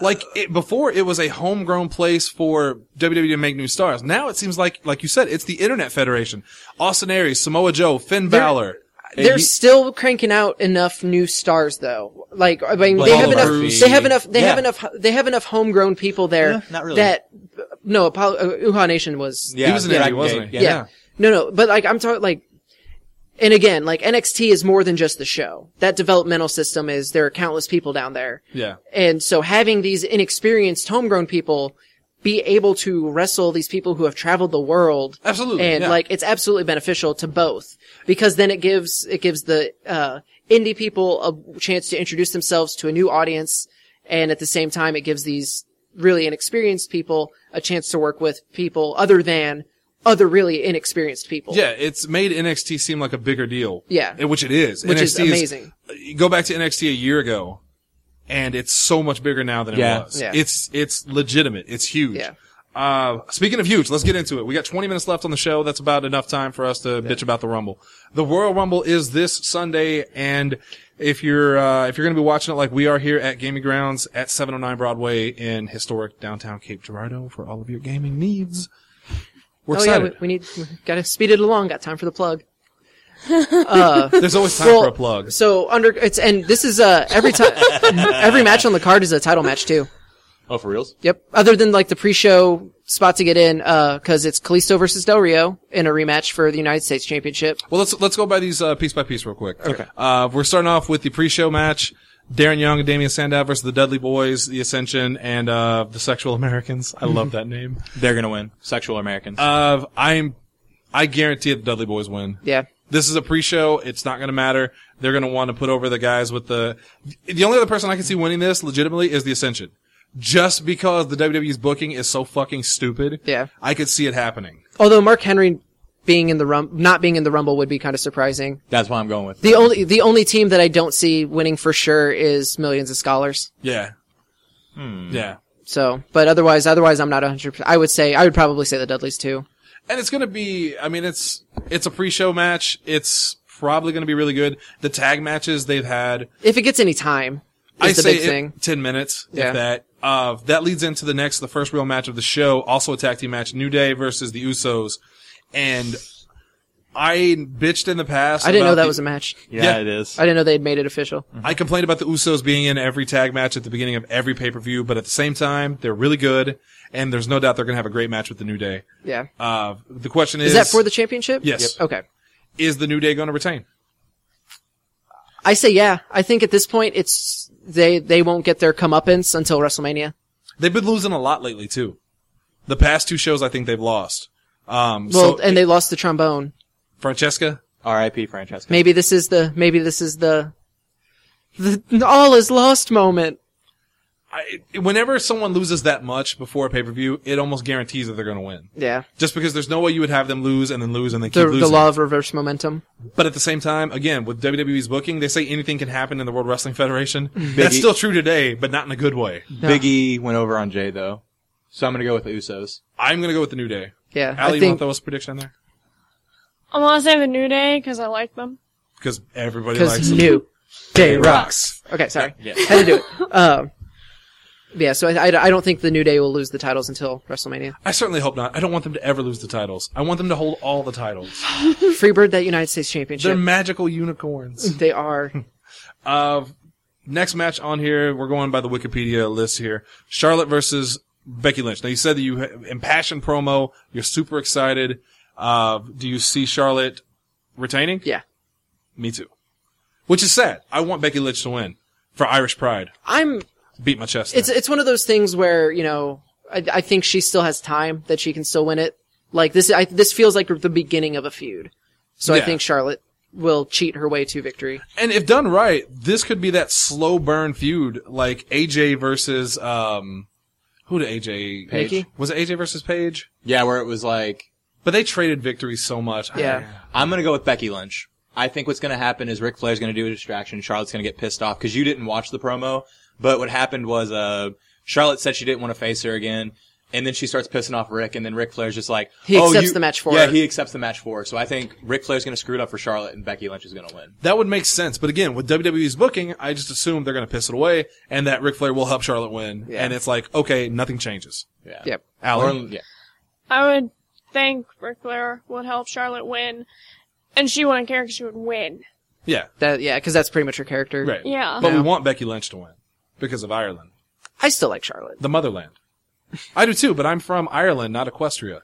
Like, before it was a homegrown place for WWE to make new stars. Now it seems like you said, it's the Internet Federation. Austin Aries, Samoa Joe, Finn Balor. They're still cranking out enough new stars, though. Like, I mean, they Paul have enough. Murphy. They have enough homegrown people there. Not really. That no, Uhaa Nation was. Yeah, He was in Dragon Indy, wasn't Gate, he? Yeah. No, but like I'm talking like, and again, like NXT is more than just the show. That developmental system is there are countless people down there. Yeah. And so having these inexperienced homegrown people be able to wrestle these people who have traveled the world. Absolutely. And yeah. like, it's absolutely beneficial to both because then it gives the, indie people a chance to introduce themselves to a new audience. And at the same time, it gives these really inexperienced people a chance to work with people other than other really inexperienced people. Yeah, it's made NXT seem like a bigger deal. Yeah. And which it is. Which NXT is amazing. You go back to NXT a year ago, and it's so much bigger now than it was. Yeah. It's legitimate. It's huge. Yeah. Speaking of huge, let's get into it. We got 20 minutes left on the show. That's about enough time for us to bitch about the Rumble. The Royal Rumble is this Sunday, and if you're going to be watching it like we are here at Gaming Grounds at 709 Broadway in historic downtown Cape Girardeau for all of your gaming needs, we're excited. we gotta speed it along. Got time for the plug. There's always time for a plug. So and this is, every time, every match on the card is a title match too. Oh, for reals? Yep. Other than like the pre-show spot to get in, cause it's Kalisto versus Del Rio in a rematch for the United States Championship. Well, let's go by these piece by piece real quick. Okay. We're starting off with the pre-show match: Darren Young and Damian Sandow versus the Dudley Boys, the Ascension, and the Sexual Americans. I love that name. They're gonna win. Sexual Americans. I guarantee the Dudley Boys win. Yeah. This is a pre-show. It's not going to matter. They're going to want to put over the guys with the only other person I can see winning this legitimately is the Ascension. Just because the WWE's booking is so fucking stupid. Yeah. I could see it happening. Although Mark Henry not being in the Rumble would be kind of surprising. That's why I'm going with The only team that I don't see winning for sure is Millions of Scholars. Yeah. Yeah. So, but otherwise I'm not 100%. I would probably say the Dudleys too. And it's going to be, I mean, it's a pre-show match. It's probably going to be really good. The tag matches they've had. If it gets any time, is the say big thing. 10 minutes, Yeah. if that. That leads into the first real match of the show, also a tag team match, New Day versus the Usos. And I bitched in the past. I didn't know about that was a match. Yeah, it is. I didn't know they'd made it official. I complained about the Usos being in every tag match at the beginning of every pay-per-view, but at the same time, they're really good, and there's no doubt they're going to have a great match with the New Day. Yeah. The question Is that for the championship? Yes. Yep. Okay. Is the New Day going to retain? I say yeah. I think at this point they won't get their comeuppance until WrestleMania. They've been losing a lot lately, too. The past two shows I think they've lost. And they lost the trombone. Francesca? R.I.P. Francesca. Maybe this is the all is lost moment. Whenever someone loses that much before a pay-per-view, it almost guarantees that they're going to win. Yeah. Just because there's no way you would have them lose and then lose and then keep The losing. law of reverse momentum. But at the same time, again, with WWE's booking, they say anything can happen in the World Wrestling Federation. That's still true today, but not in a good way. Big E went over on Jay, though. So I'm gonna go with the Usos. I'm going to go with the New Day. Yeah. Allie, I you want think to throw us a prediction there? I want to say the New Day because I like them. Because everybody likes because them. New Day rocks. Okay, sorry. Yeah. Had to do it. Yeah, so I don't think the New Day will lose the titles until WrestleMania. I certainly hope not. I don't want them to ever lose the titles. I want them to hold all the titles. Freebird that United States They're Championship. magical unicorns. They are. Next match on here, we're going by the Wikipedia list here. Charlotte versus Becky Lynch. Now, you said that you impassioned promo. You're super excited. Do you see Charlotte retaining? Yeah. Me too. Which is sad. I want Becky Lynch to win for Irish pride. Beat my chest. It's one of those things where, I think she still has time that she can still win it. Like this feels like the beginning of a feud. So I Yeah. think Charlotte will cheat her way to victory. And if done right, this could be that slow burn feud, like AJ versus, who did AJ? Paige? Nikki? Was it AJ versus Paige? Yeah, where it was like, But they traded victories so much. Yeah. I'm gonna go with Becky Lynch. I think what's gonna happen is Ric Flair's gonna do a distraction. Charlotte's gonna get pissed off because you didn't watch the promo. But what happened was, Charlotte said she didn't want to face her again. And then she starts pissing off Rick, and then Ric Flair's just like, He accepts the match for Yeah, her. he accepts the match for her. So I think Ric Flair's going to screw it up for Charlotte, and Becky Lynch is going to win. That would make sense. But again, with WWE's booking, I just assume they're going to piss it away and that Ric Flair will help Charlotte win. Yeah. And it's like, okay, nothing changes. Yeah. Yep. Alan? Yeah. I would think Ric Flair would help Charlotte win, and she wouldn't care because she would win. Yeah. Because that's pretty much her character. Right. Yeah. But we want Becky Lynch to win because of Ireland. I still like Charlotte. The motherland. I do too, but I'm from Ireland, not Equestria.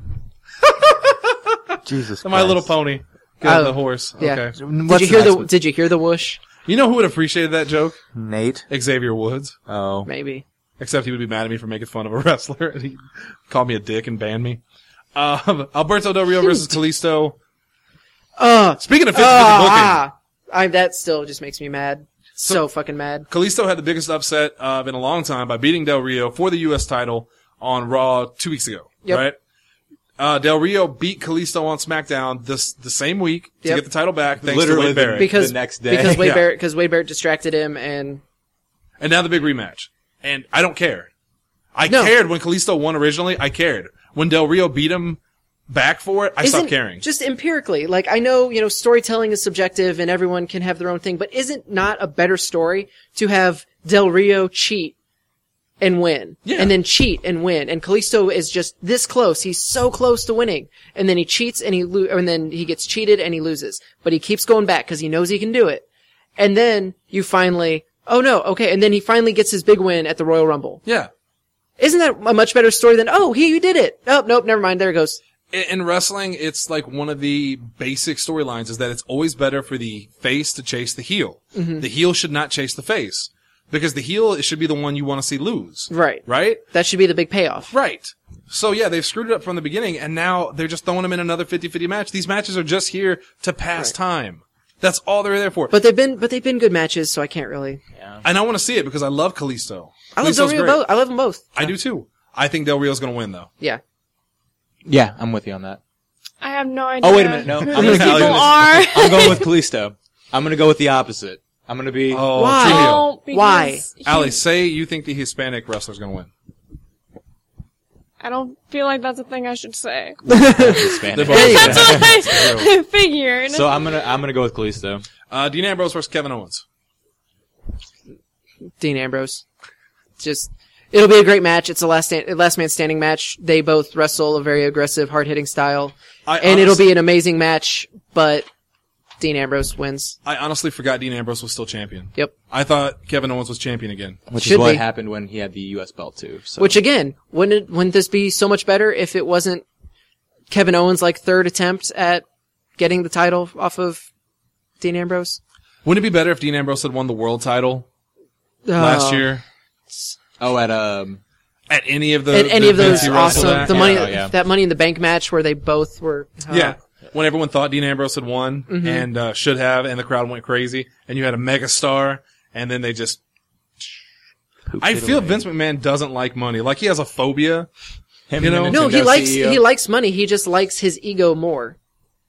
Jesus My Little Pony. Got the horse. Yeah. Okay. Did you hear the whoosh? You know who would have appreciated that joke? Nate? Xavier Woods. Oh. Maybe. Except he would be mad at me for making fun of a wrestler. And he called me a dick and banned me. Alberto Del Rio versus Kalisto. Speaking of 50-50 booking, that still just makes me mad. So fucking mad. Kalisto had the biggest upset in a long time by beating Del Rio for the U.S. title on Raw 2 weeks ago. Yep. Right? Del Rio beat Kalisto on SmackDown the same week to Yep. get the title back thanks Literally to Wade Barrett. Because the next day. Because Wade Yeah. Barrett distracted him and And now the big rematch. And I don't care. I No. cared when Kalisto won originally. I cared. When Del Rio beat him back for it, I stopped isn't caring. just empirically, like I know, storytelling is subjective and everyone can have their own thing, but isn't not a better story to have Del Rio cheat and win, Yeah. and then cheat and win, and Kalisto is just this close. He's so close to winning, and then he cheats and and then he gets cheated and he loses, but he keeps going back because he knows he can do it, and then you finally, oh no, okay, and then he finally gets his big win at the Royal Rumble. Yeah. Isn't that a much better story than, oh, he did it? Oh, nope, never mind. There it goes. In wrestling, it's like one of the basic storylines is that it's always better for the face to chase the heel. Mm-hmm. The heel should not chase the face because the heel should be the one you want to see lose. Right. Right? That should be the big payoff. Right. So yeah, they've screwed it up from the beginning and now they're just throwing him in another 50-50 match. These matches are just here to pass time. That's all they're there for. But they've been good matches, so I can't really. And I want to see it because I love Kalisto. I love Del Kalisto's Rio great. both. I love them both. I do too. I think Del Rio's going to win though. Yeah. Yeah, I'm with you on that. I have no idea. Oh, wait a minute. No, who I'm these gonna- people are. I'm going with Kalisto. I'm going to go with the opposite. I'm going to be... Oh, Why? true heel. Oh, because Why? Ali, say you think the Hispanic wrestler's going to win. I don't feel like that's a thing I should say. Hispanic. That's what I figured. So I'm gonna go with Kalisto. Dean Ambrose versus Kevin Owens. Dean Ambrose. It'll be a great match. It's a last man standing match. They both wrestle a very aggressive, hard hitting style. And it'll be an amazing match, but Dean Ambrose wins. I honestly forgot Dean Ambrose was still champion. Yep. I thought Kevin Owens was champion again. Which Should is what be. happened when he had the U.S. belt too. So. Which again, wouldn't this be so much better if it wasn't Kevin Owens' third attempt at getting the title off of Dean Ambrose? Wouldn't it be better if Dean Ambrose had won the world title last year? At any of the Any of those events he wrestled awesome at? the money yeah. that Money in the Bank match where they both were Yeah. When everyone thought Dean Ambrose had won Mm-hmm. and should have, and the crowd went crazy, and you had a megastar, and then they just. I feel Vince McMahon doesn't like money. Like he has a phobia. Him you and know- the No, Nintendo he CEO. likes money. He just likes his ego more.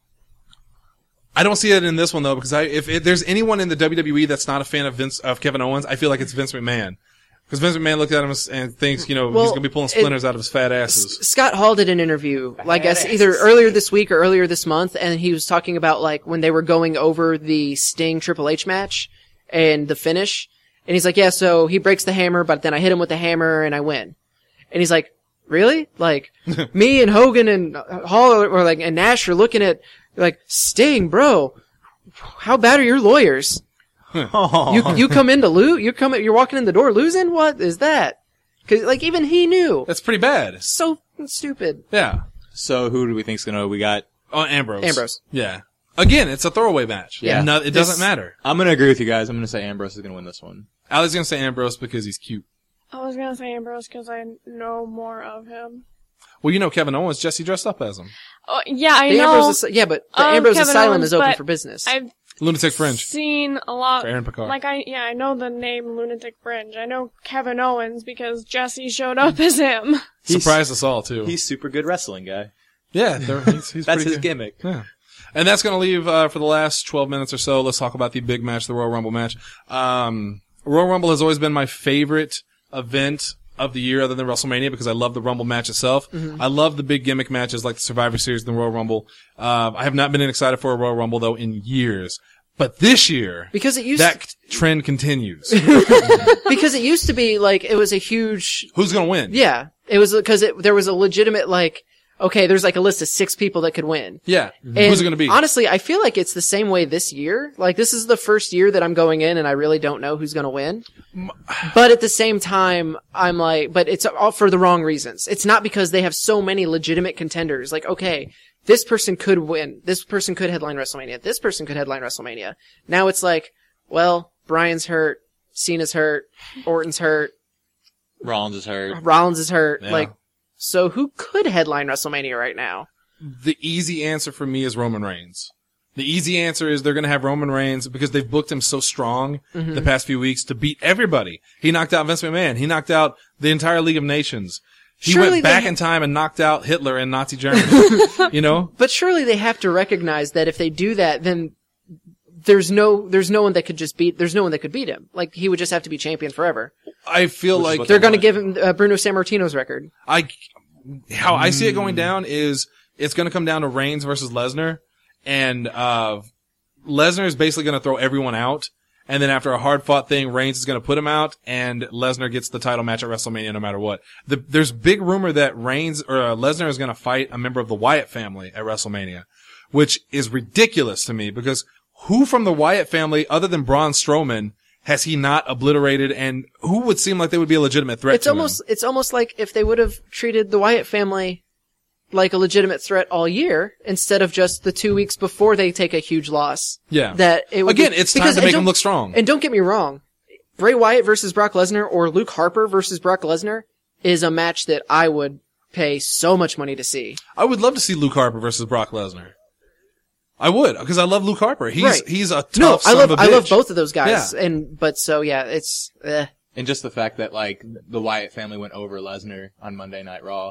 I don't see it in this one though, because if there's anyone in the WWE that's not a fan of Kevin Owens, I feel like it's Vince McMahon. Because Vince McMahon looked at him and thinks, he's Well, going to be pulling splinters out of his fat asses. Scott Hall did an interview, I guess, either earlier this week or earlier this month, and he was talking about when they were going over the Sting Triple H match and the finish. And he's like, yeah, so he breaks the hammer, but then I hit him with the hammer and I win. And he's like, really? Me and Hogan and Hall and Nash are looking at Sting, bro. How bad are your lawyers? You come in to lose? You're walking in the door losing? What is that? Cause even he knew. That's pretty bad. So stupid. Yeah. So who do we think's gonna? We got. Oh, Ambrose. Ambrose. Yeah. Again, it's a throwaway match. Yeah. It doesn't matter. I'm gonna agree with you guys. I'm gonna say Ambrose is gonna win this one. Ali's going to say Ambrose because he's cute. I was gonna say Ambrose because I know more of him. Well, you know Kevin Owens, Jesse dressed up as him. Oh, yeah, I The know. Ambrose, but the Ambrose Kevin Asylum Owens, is open but for business. I've Lunatic Fringe. seen a lot. For Aaron Picard. I know the name Lunatic Fringe. I know Kevin Owens because Jesse showed up as him. Surprised us all, too. He's super good wrestling guy. Yeah, he's That's pretty his good. gimmick. Yeah. And that's going to leave, for the last 12 minutes or so, let's talk about the big match, the Royal Rumble match. Royal Rumble has always been my favorite event of the year other than WrestleMania because I love the Rumble match itself. I love the big gimmick matches like the Survivor Series and the Royal Rumble. I have not been excited for a Royal Rumble though in years. But this year, Because it used that trend continues. because it used to be like it was a huge Who's gonna win? yeah. It was because there was a legitimate like okay, there's like a list of 6 people that could win. Yeah. And Who's it gonna be? Honestly, I feel like it's the same way this year. Like this is the first year that I'm going in and I really don't know who's gonna win. But at the same time, I'm like, but it's all for the wrong reasons. It's not because they have so many legitimate contenders. Like, okay, this person could win. This person could headline WrestleMania. This person could headline WrestleMania. Now it's like, well, Bryan's hurt. Cena's hurt. Orton's hurt. Rollins is hurt. Rollins is hurt. Yeah. Like, so who could headline WrestleMania right now? The easy answer for me is Roman Reigns. The easy answer is they're going to have Roman Reigns because they've booked him so strong the past few weeks to beat everybody. He knocked out Vince McMahon. He knocked out the entire League of Nations. He Surely went back they in time and knocked out Hitler in Nazi Germany. You know? But surely they have to recognize that if they do that, then there's no one that could just beat, there's no one that could beat him. Like, he would just have to be champion forever. I feel Which is like what They're gonna give him Bruno Sammartino's record. how I see it going down is it's going to come down to Reigns versus Lesnar, and Lesnar is basically going to throw everyone out, and then after a hard fought thing, Reigns is going to put him out, and Lesnar gets the title match at WrestleMania no matter what. There's big rumor that Reigns or Lesnar is going to fight a member of the Wyatt family at WrestleMania, which is ridiculous to me because who from the Wyatt family other than Braun Strowman has he not obliterated, and who would seem like they would be a legitimate threat to him? It's almost like if they would have treated the Wyatt family like a legitimate threat all year instead of just the 2 weeks before they take a huge loss. Yeah. That it would Again, be, it's time because- to and make don't- them look strong. And don't get me wrong, Bray Wyatt versus Brock Lesnar or Luke Harper versus Brock Lesnar is a match that I would pay so much money to see. I would love to see Luke Harper versus Brock Lesnar. I would, because I love Luke Harper. He's a tough No, son of a bitch. I love both of those guys. Yeah. It's And just the fact that, like, the Wyatt family went over Lesnar on Monday Night Raw.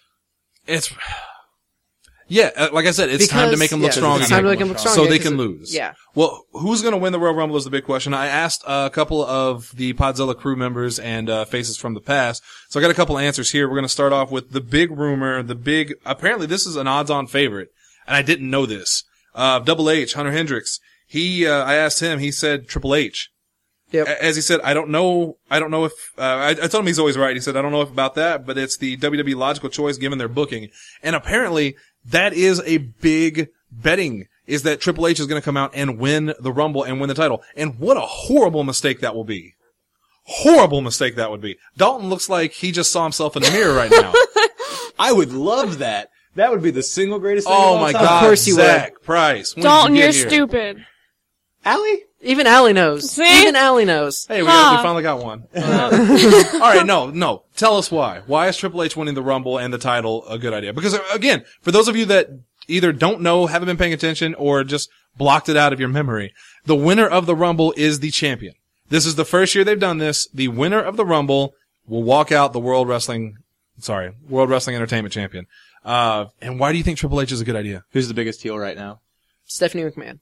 Like I said, it's time to make them look strong It's time to again. make them look strong So again, they 'cause can it- lose. Yeah. Well, who's going to win the Royal Rumble is the big question. I asked a couple of the Podzilla crew members and faces from the past. So I got a couple answers here. We're going to start off with the big rumor, apparently this is an odds-on favorite, and I didn't know this. Double H, Hunter Hendricks. I asked him, he said Triple H. Yep. As he said, I don't know if, I told him he's always right. He said, I don't know if about that, but it's the WWE logical choice given their booking. And apparently that is a big betting, is that Triple H is going to come out and win the Rumble and win the title. And what a horrible mistake that will be. Horrible mistake that would be. Dalton looks like he just saw himself in the mirror right now. I would love that. That would be the single greatest thing of Oh all my time. God. Of course you would. Zach Price. When did Dalton, you you're get here? stupid. Allie? even Allie knows. See? Even Allie knows. Hey, we Huh. finally got one. All right, no. Tell us why. Why is Triple H winning the Rumble and the title a good idea? Because, again, for those of you that either don't know, haven't been paying attention, or just blocked it out of your memory, the winner of the Rumble is the champion. This is the first year they've done this. The winner of the Rumble will walk out the World Wrestling Entertainment Champion. And why do you think Triple H is a good idea? Who's the biggest heel right now? Stephanie McMahon.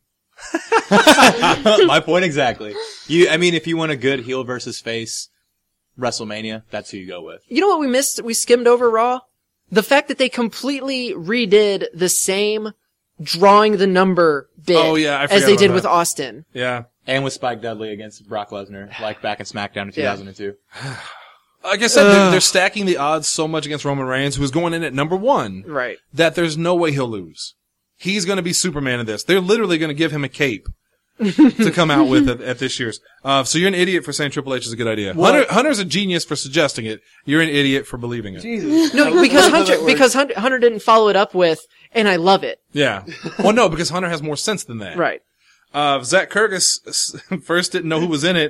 My point exactly. If you want a good heel versus face WrestleMania, that's who you go with. You know what we missed? We skimmed over Raw? The fact that they completely redid the same drawing the number bit Oh, yeah, I as forgot they about did that. with Austin. Yeah. And with Spike Dudley against Brock Lesnar, like back in SmackDown in 2002. Like I said, they're stacking the odds so much against Roman Reigns, who's going in at number 1, Right. that there's no way he'll lose. He's going to be Superman in this. They're literally going to give him a cape to come out with at this year's. So you're an idiot for saying Triple H is a good idea. Hunter's a genius for suggesting it. You're an idiot for believing it. No, because Hunter didn't follow it up with, and I love it. Yeah. Well, no, because Hunter has more sense than that. Right. Zach Kirkus first didn't know who was in it.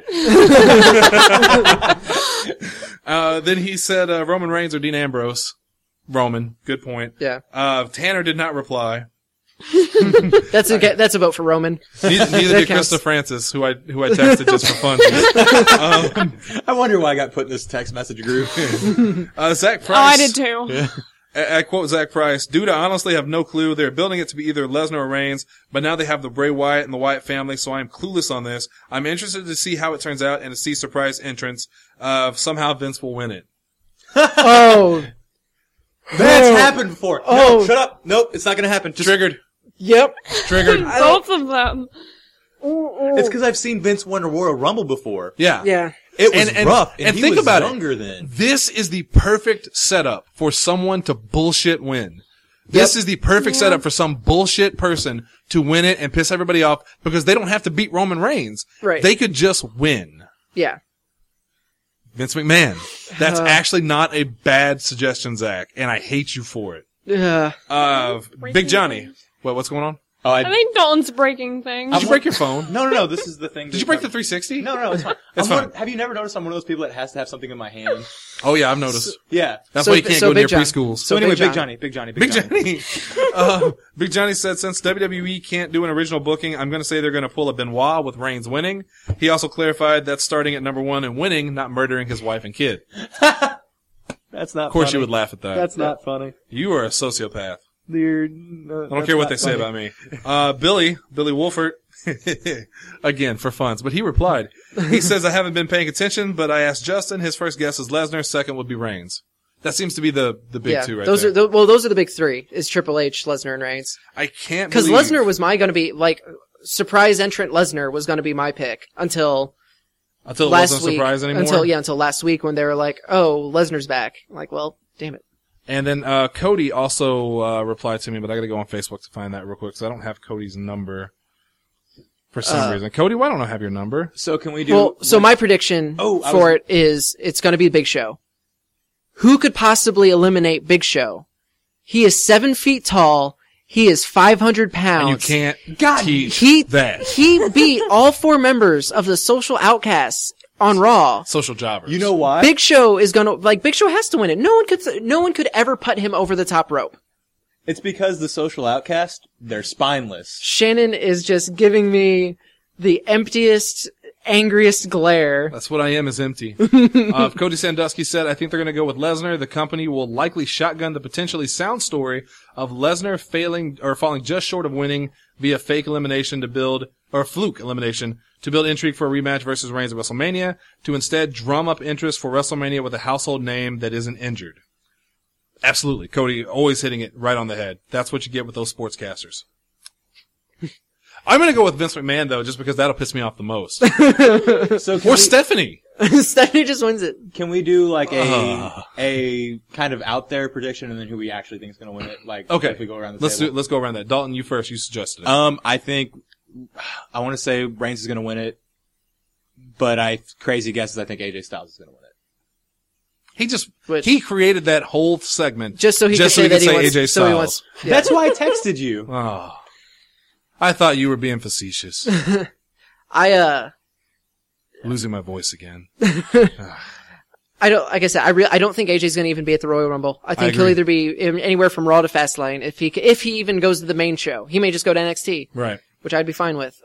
Then he said Roman Reigns or Dean Ambrose. Roman. Good point. Yeah. Tanner did not reply. That's a vote for Roman. Neither That did counts. Krista Francis, who I texted just for fun. I wonder why I got put in this text message group. Zach Price. Oh, I did too. I quote Zach Price, dude, I honestly have no clue. They're building it to be either Lesnar or Reigns, but now they have the Bray Wyatt and the Wyatt family, so I'm clueless on this. I'm interested to see how it turns out and to see surprise entrance. Somehow Vince will win it. Oh, That's happened before. Oh. No, shut up. Nope, it's not gonna happen. Just, Triggered. yep. Triggered. Both of them. it's because I've seen Vince win a Royal Rumble before. Yeah. Yeah. It was And- rough, and he think was about it. younger then. This is the perfect setup for someone to bullshit win. This is the perfect setup for some bullshit person to win it and piss everybody off because they don't have to beat Roman Reigns. Right. They could just win. Yeah. Vince McMahon. That's actually not a bad suggestion, Zach, and I hate you for it. Big Johnny. What's going on? Oh, I think Dalton's breaking things. Did you break your phone? No, this is the thing. Did you break the 360? No, it's fine. It's fine. Have you never noticed I'm one of those people that has to have something in my hand? Oh yeah, I've noticed. Yeah. That's So- why you can't so go near Big John. preschools. So anyway, Big Big Johnny. Big Johnny. Big Johnny said, since WWE can't do an original booking, I'm going to say they're going to pull a Benoit with Reigns winning. He also clarified that's starting at number 1 and winning, not murdering his wife and kid. That's not Of course funny. you would laugh at that. That's not funny. You are a sociopath. I I don't care what they say about me. Billy Wolfert, again, for funds, but he replied. He says, I haven't been paying attention, but I asked Justin. His first guess is Lesnar. Second would be Reigns. That seems to be the big Yeah. two right those there. are those are the big three. Is Triple H, Lesnar, and Reigns. I can't Because believe Lesnar was going to be like surprise entrant. Lesnar was going to be my pick until until it last wasn't a week. surprise anymore. Until last week when they were like, "Oh, Lesnar's back." I'm like, well, damn it. And then Cody also replied to me, but I got to go on Facebook to find that real quick because I don't have Cody's number for some reason. Cody, why don't I have your number? So can we do? Well, so my prediction I for was- it is it's going to be Big Show. Who could possibly eliminate Big Show? He is 7 feet tall. He is 500 pounds. And you can't teach he that. He beat all 4 members of the Social Outcasts on Raw. Social jobbers. You know why? Big Show is gonna Big Show has to win it. No one could ever put him over the top rope. It's because the Social Outcast, they're spineless. Shannon is just giving me the emptiest, angriest glare. That's what I am, is empty. Cody Sandusky said, I think they're going to go with Lesnar. The company will likely shotgun the potentially sound story of Lesnar failing or falling just short of winning via fake elimination to build, or fluke elimination, to build intrigue for a rematch versus Reigns at WrestleMania, to instead drum up interest for WrestleMania with a household name that isn't injured. Absolutely. Cody, always hitting it right on the head. That's what you get with those sportscasters. I'm going to go with Vince McMahon, though, just because that'll piss me off the most. So can Or we, Stephanie. Stephanie just wins it. can we do like a kind of out there prediction and then who we actually think is going to win it? Like, Okay. if we go around the table. Let's go around that. Dalton, you first. You suggested it. I think I want to say Reigns is going to win it, but crazy guesses. I think AJ Styles is going to win it. He created that whole segment Just so he could say that he wants. AJ Styles. So he wants. Yeah. That's why I texted you. Oh. I thought you were being facetious. Losing my voice again. I don't. Like I said, I don't think AJ's going to even be at the Royal Rumble. I think he'll agree. either be anywhere from Raw to Fastlane. If he even goes to the main show, he may just go to NXT, Right. which I'd be fine with.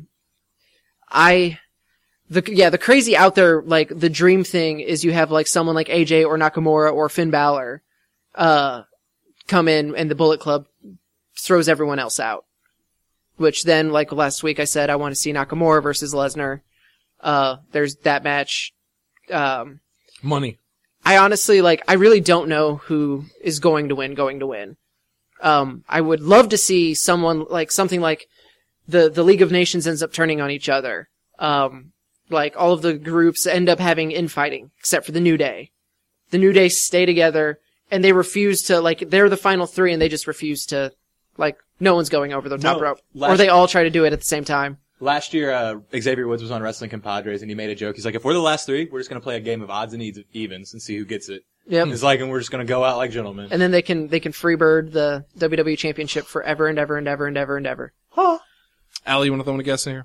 The crazy out there, like the dream thing is you have like someone like AJ or Nakamura or Finn Balor, come in and the Bullet Club throws everyone else out. Which then, like last week I said, I want to see Nakamura versus Lesnar. There's that match. Money. I honestly, I really don't know who is going to win. I would love to see someone something like the League of Nations ends up turning on each other. Like all of the groups end up having infighting, except for the New Day. The New Day stay together and they refuse to, they're the final 3 and they just refuse to, no one's going over the top rope. Or they all try to do it at the same time. Last year, Xavier Woods was on Wrestling Compadres and he made a joke. He's like, if we're the last 3, we're just going to play a game of odds and evens and see who gets it. Yep. It's like, and we're just going to go out like gentlemen. And then they can freebird the WWE Championship forever and ever and ever and ever and ever. Allie, you want to throw in a guess in here?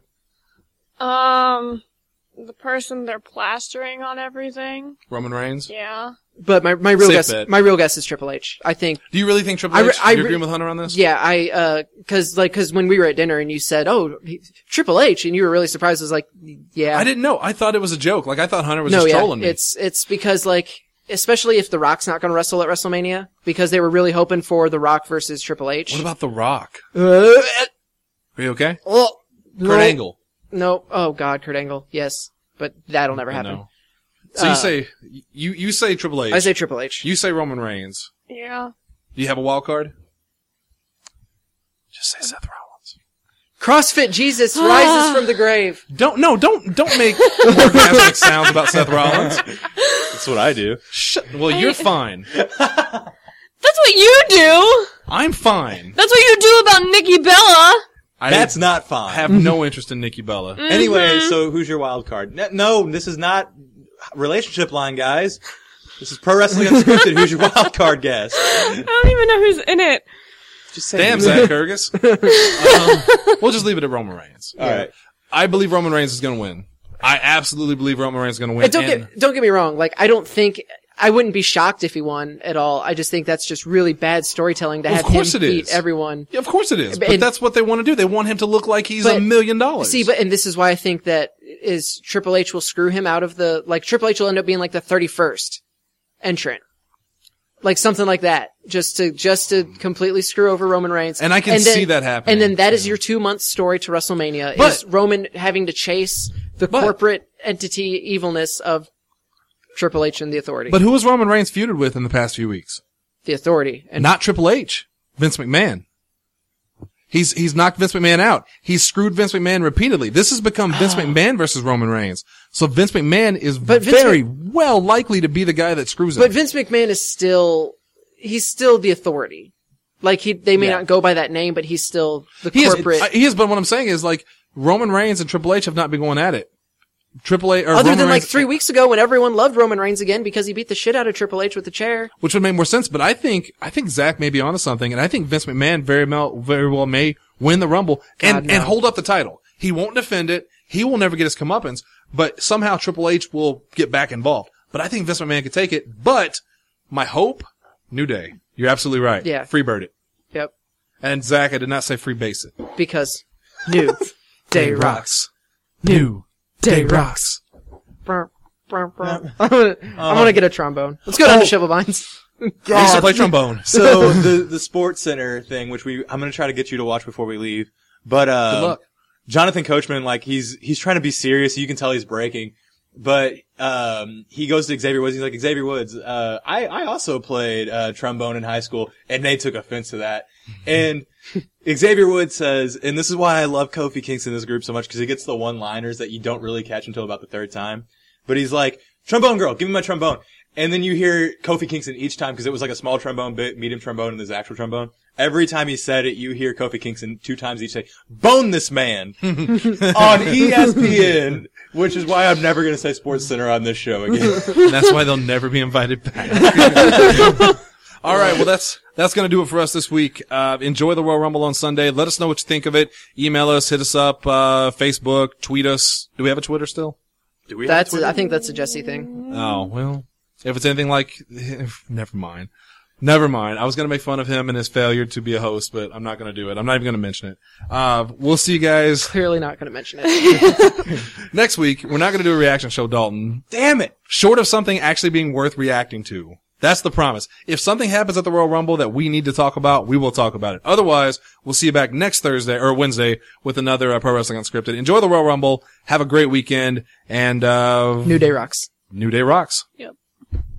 The person they're plastering on everything. Roman Reigns? Yeah. But my real Safe guess, bet. my real guess is Triple H. I think, Do you really think Triple H? You agreeing with Hunter on this? yeah, cause when we were at dinner and you said, Triple H, and you were really surprised, I was like, yeah. I didn't know. I thought it was a joke. I thought Hunter was No, just yeah. trolling me. It's because especially if The Rock's not gonna wrestle at WrestleMania, because they were really hoping for The Rock versus Triple H. What about The Rock? Uh, Are you okay? oh, Kurt Angle. No. Oh God, Kurt Angle. Yes. But that'll never happen. No. So you say you say Triple H. I say Triple H. You say Roman Reigns. Yeah. Do you have a wild card? Just say Seth Rollins. CrossFit Jesus rises from the grave. Don't make orgasmic sounds about Seth Rollins. That's what I do. Well, you're fine. That's what you do. I'm fine. That's what you do about Nikki Bella. That's not fine. have no interest in Nikki Bella. Anyway, so who's your wild card? No, this is not relationship line, guys. This is Pro Wrestling Unscripted. Who's your wild card guest? I don't even know who's in it. Just say Damn, it. Zach Kurgas. We'll just leave it at Roman Reigns. All right. I believe Roman Reigns is going to win. I absolutely believe Roman Reigns is going to win. And don't get me wrong. Like, I wouldn't be shocked if he won at all. I just think that's just really bad storytelling to have him beat everyone. Yeah, of course it is. But And- that's what they want to do. They want him to look like he's But- $1 million. And this is why I think that is Triple H will screw him out of Triple H will end up being like the 31st entrant. Like something like that. Just to completely screw over Roman Reigns. And I can see that happening. And then that is your 2-month story to WrestleMania, But- is Roman having to chase the corporate entity evilness of Triple H and the Authority. But who has Roman Reigns feuded with in the past few weeks? The Authority. And Not Triple H. Vince McMahon. He's knocked Vince McMahon out. He's screwed Vince McMahon repeatedly. This has become Vince McMahon versus Roman Reigns. So Vince McMahon is very well likely to be the guy that screws him. But Vince McMahon is he's still the Authority. Like they may not go by that name, but he's still the corporate. He is, but what I'm saying is like Roman Reigns and Triple H have not been going at it. Triple H, or Other Roman than like Reigns, 3 weeks ago when everyone loved Roman Reigns again because he beat the shit out of Triple H with the chair. which would make more sense. But I think Zach may be onto something, and I think Vince McMahon very well may win the Rumble and hold up the title. He won't defend it. He will never get his comeuppance, but somehow Triple H will get back involved. But I think Vince McMahon could take it. But my hope, New Day. You're absolutely right. Yeah. Freebird it. Yep. And Zach, I did not say freebase it. Because New Day rocks. New Day rocks. I'm gonna get a trombone. Let's go down to Shovel Vines. I used to play trombone. So the Sports Center thing, which I'm going to try to get you to watch before we leave. But, Good luck. Jonathan Coachman, like he's trying to be serious. You can tell he's breaking. But, he goes to Xavier Woods. He's like, Xavier Woods, I also played, trombone in high school, and they took offense to that. And Xavier Woods says, and this is why I love Kofi Kingston in this group so much, because he gets the one-liners that you don't really catch until about the third time. But he's like, trombone girl, give me my trombone. And then you hear Kofi Kingston each time, because it was like a small trombone bit, medium trombone, and there's actual trombone. Every time he said it, you hear Kofi Kingston 2 times each say, bone this man on ESPN, which is why I'm never going to say Sports Center on this show again. And that's why they'll never be invited back. All right. Well, that's going to do it for us this week. Enjoy the Royal Rumble on Sunday. Let us know what you think of it. Email us, hit us up, Facebook, tweet us. Do we have a Twitter still? I think that's a Jesse thing. Oh, well, if it's anything like, never mind. I was going to make fun of him and his failure to be a host, but I'm not going to do it. I'm not even going to mention it. We'll see you guys Clearly not going to mention it. next week. We're not going to do a reaction show, Dalton. Damn it. Short of something actually being worth reacting to. That's the promise. If something happens at the Royal Rumble that we need to talk about, we will talk about it. Otherwise, we'll see you back next Thursday or Wednesday with another Pro Wrestling Unscripted. Enjoy the Royal Rumble. Have a great weekend. And New Day rocks. New Day rocks. Yep.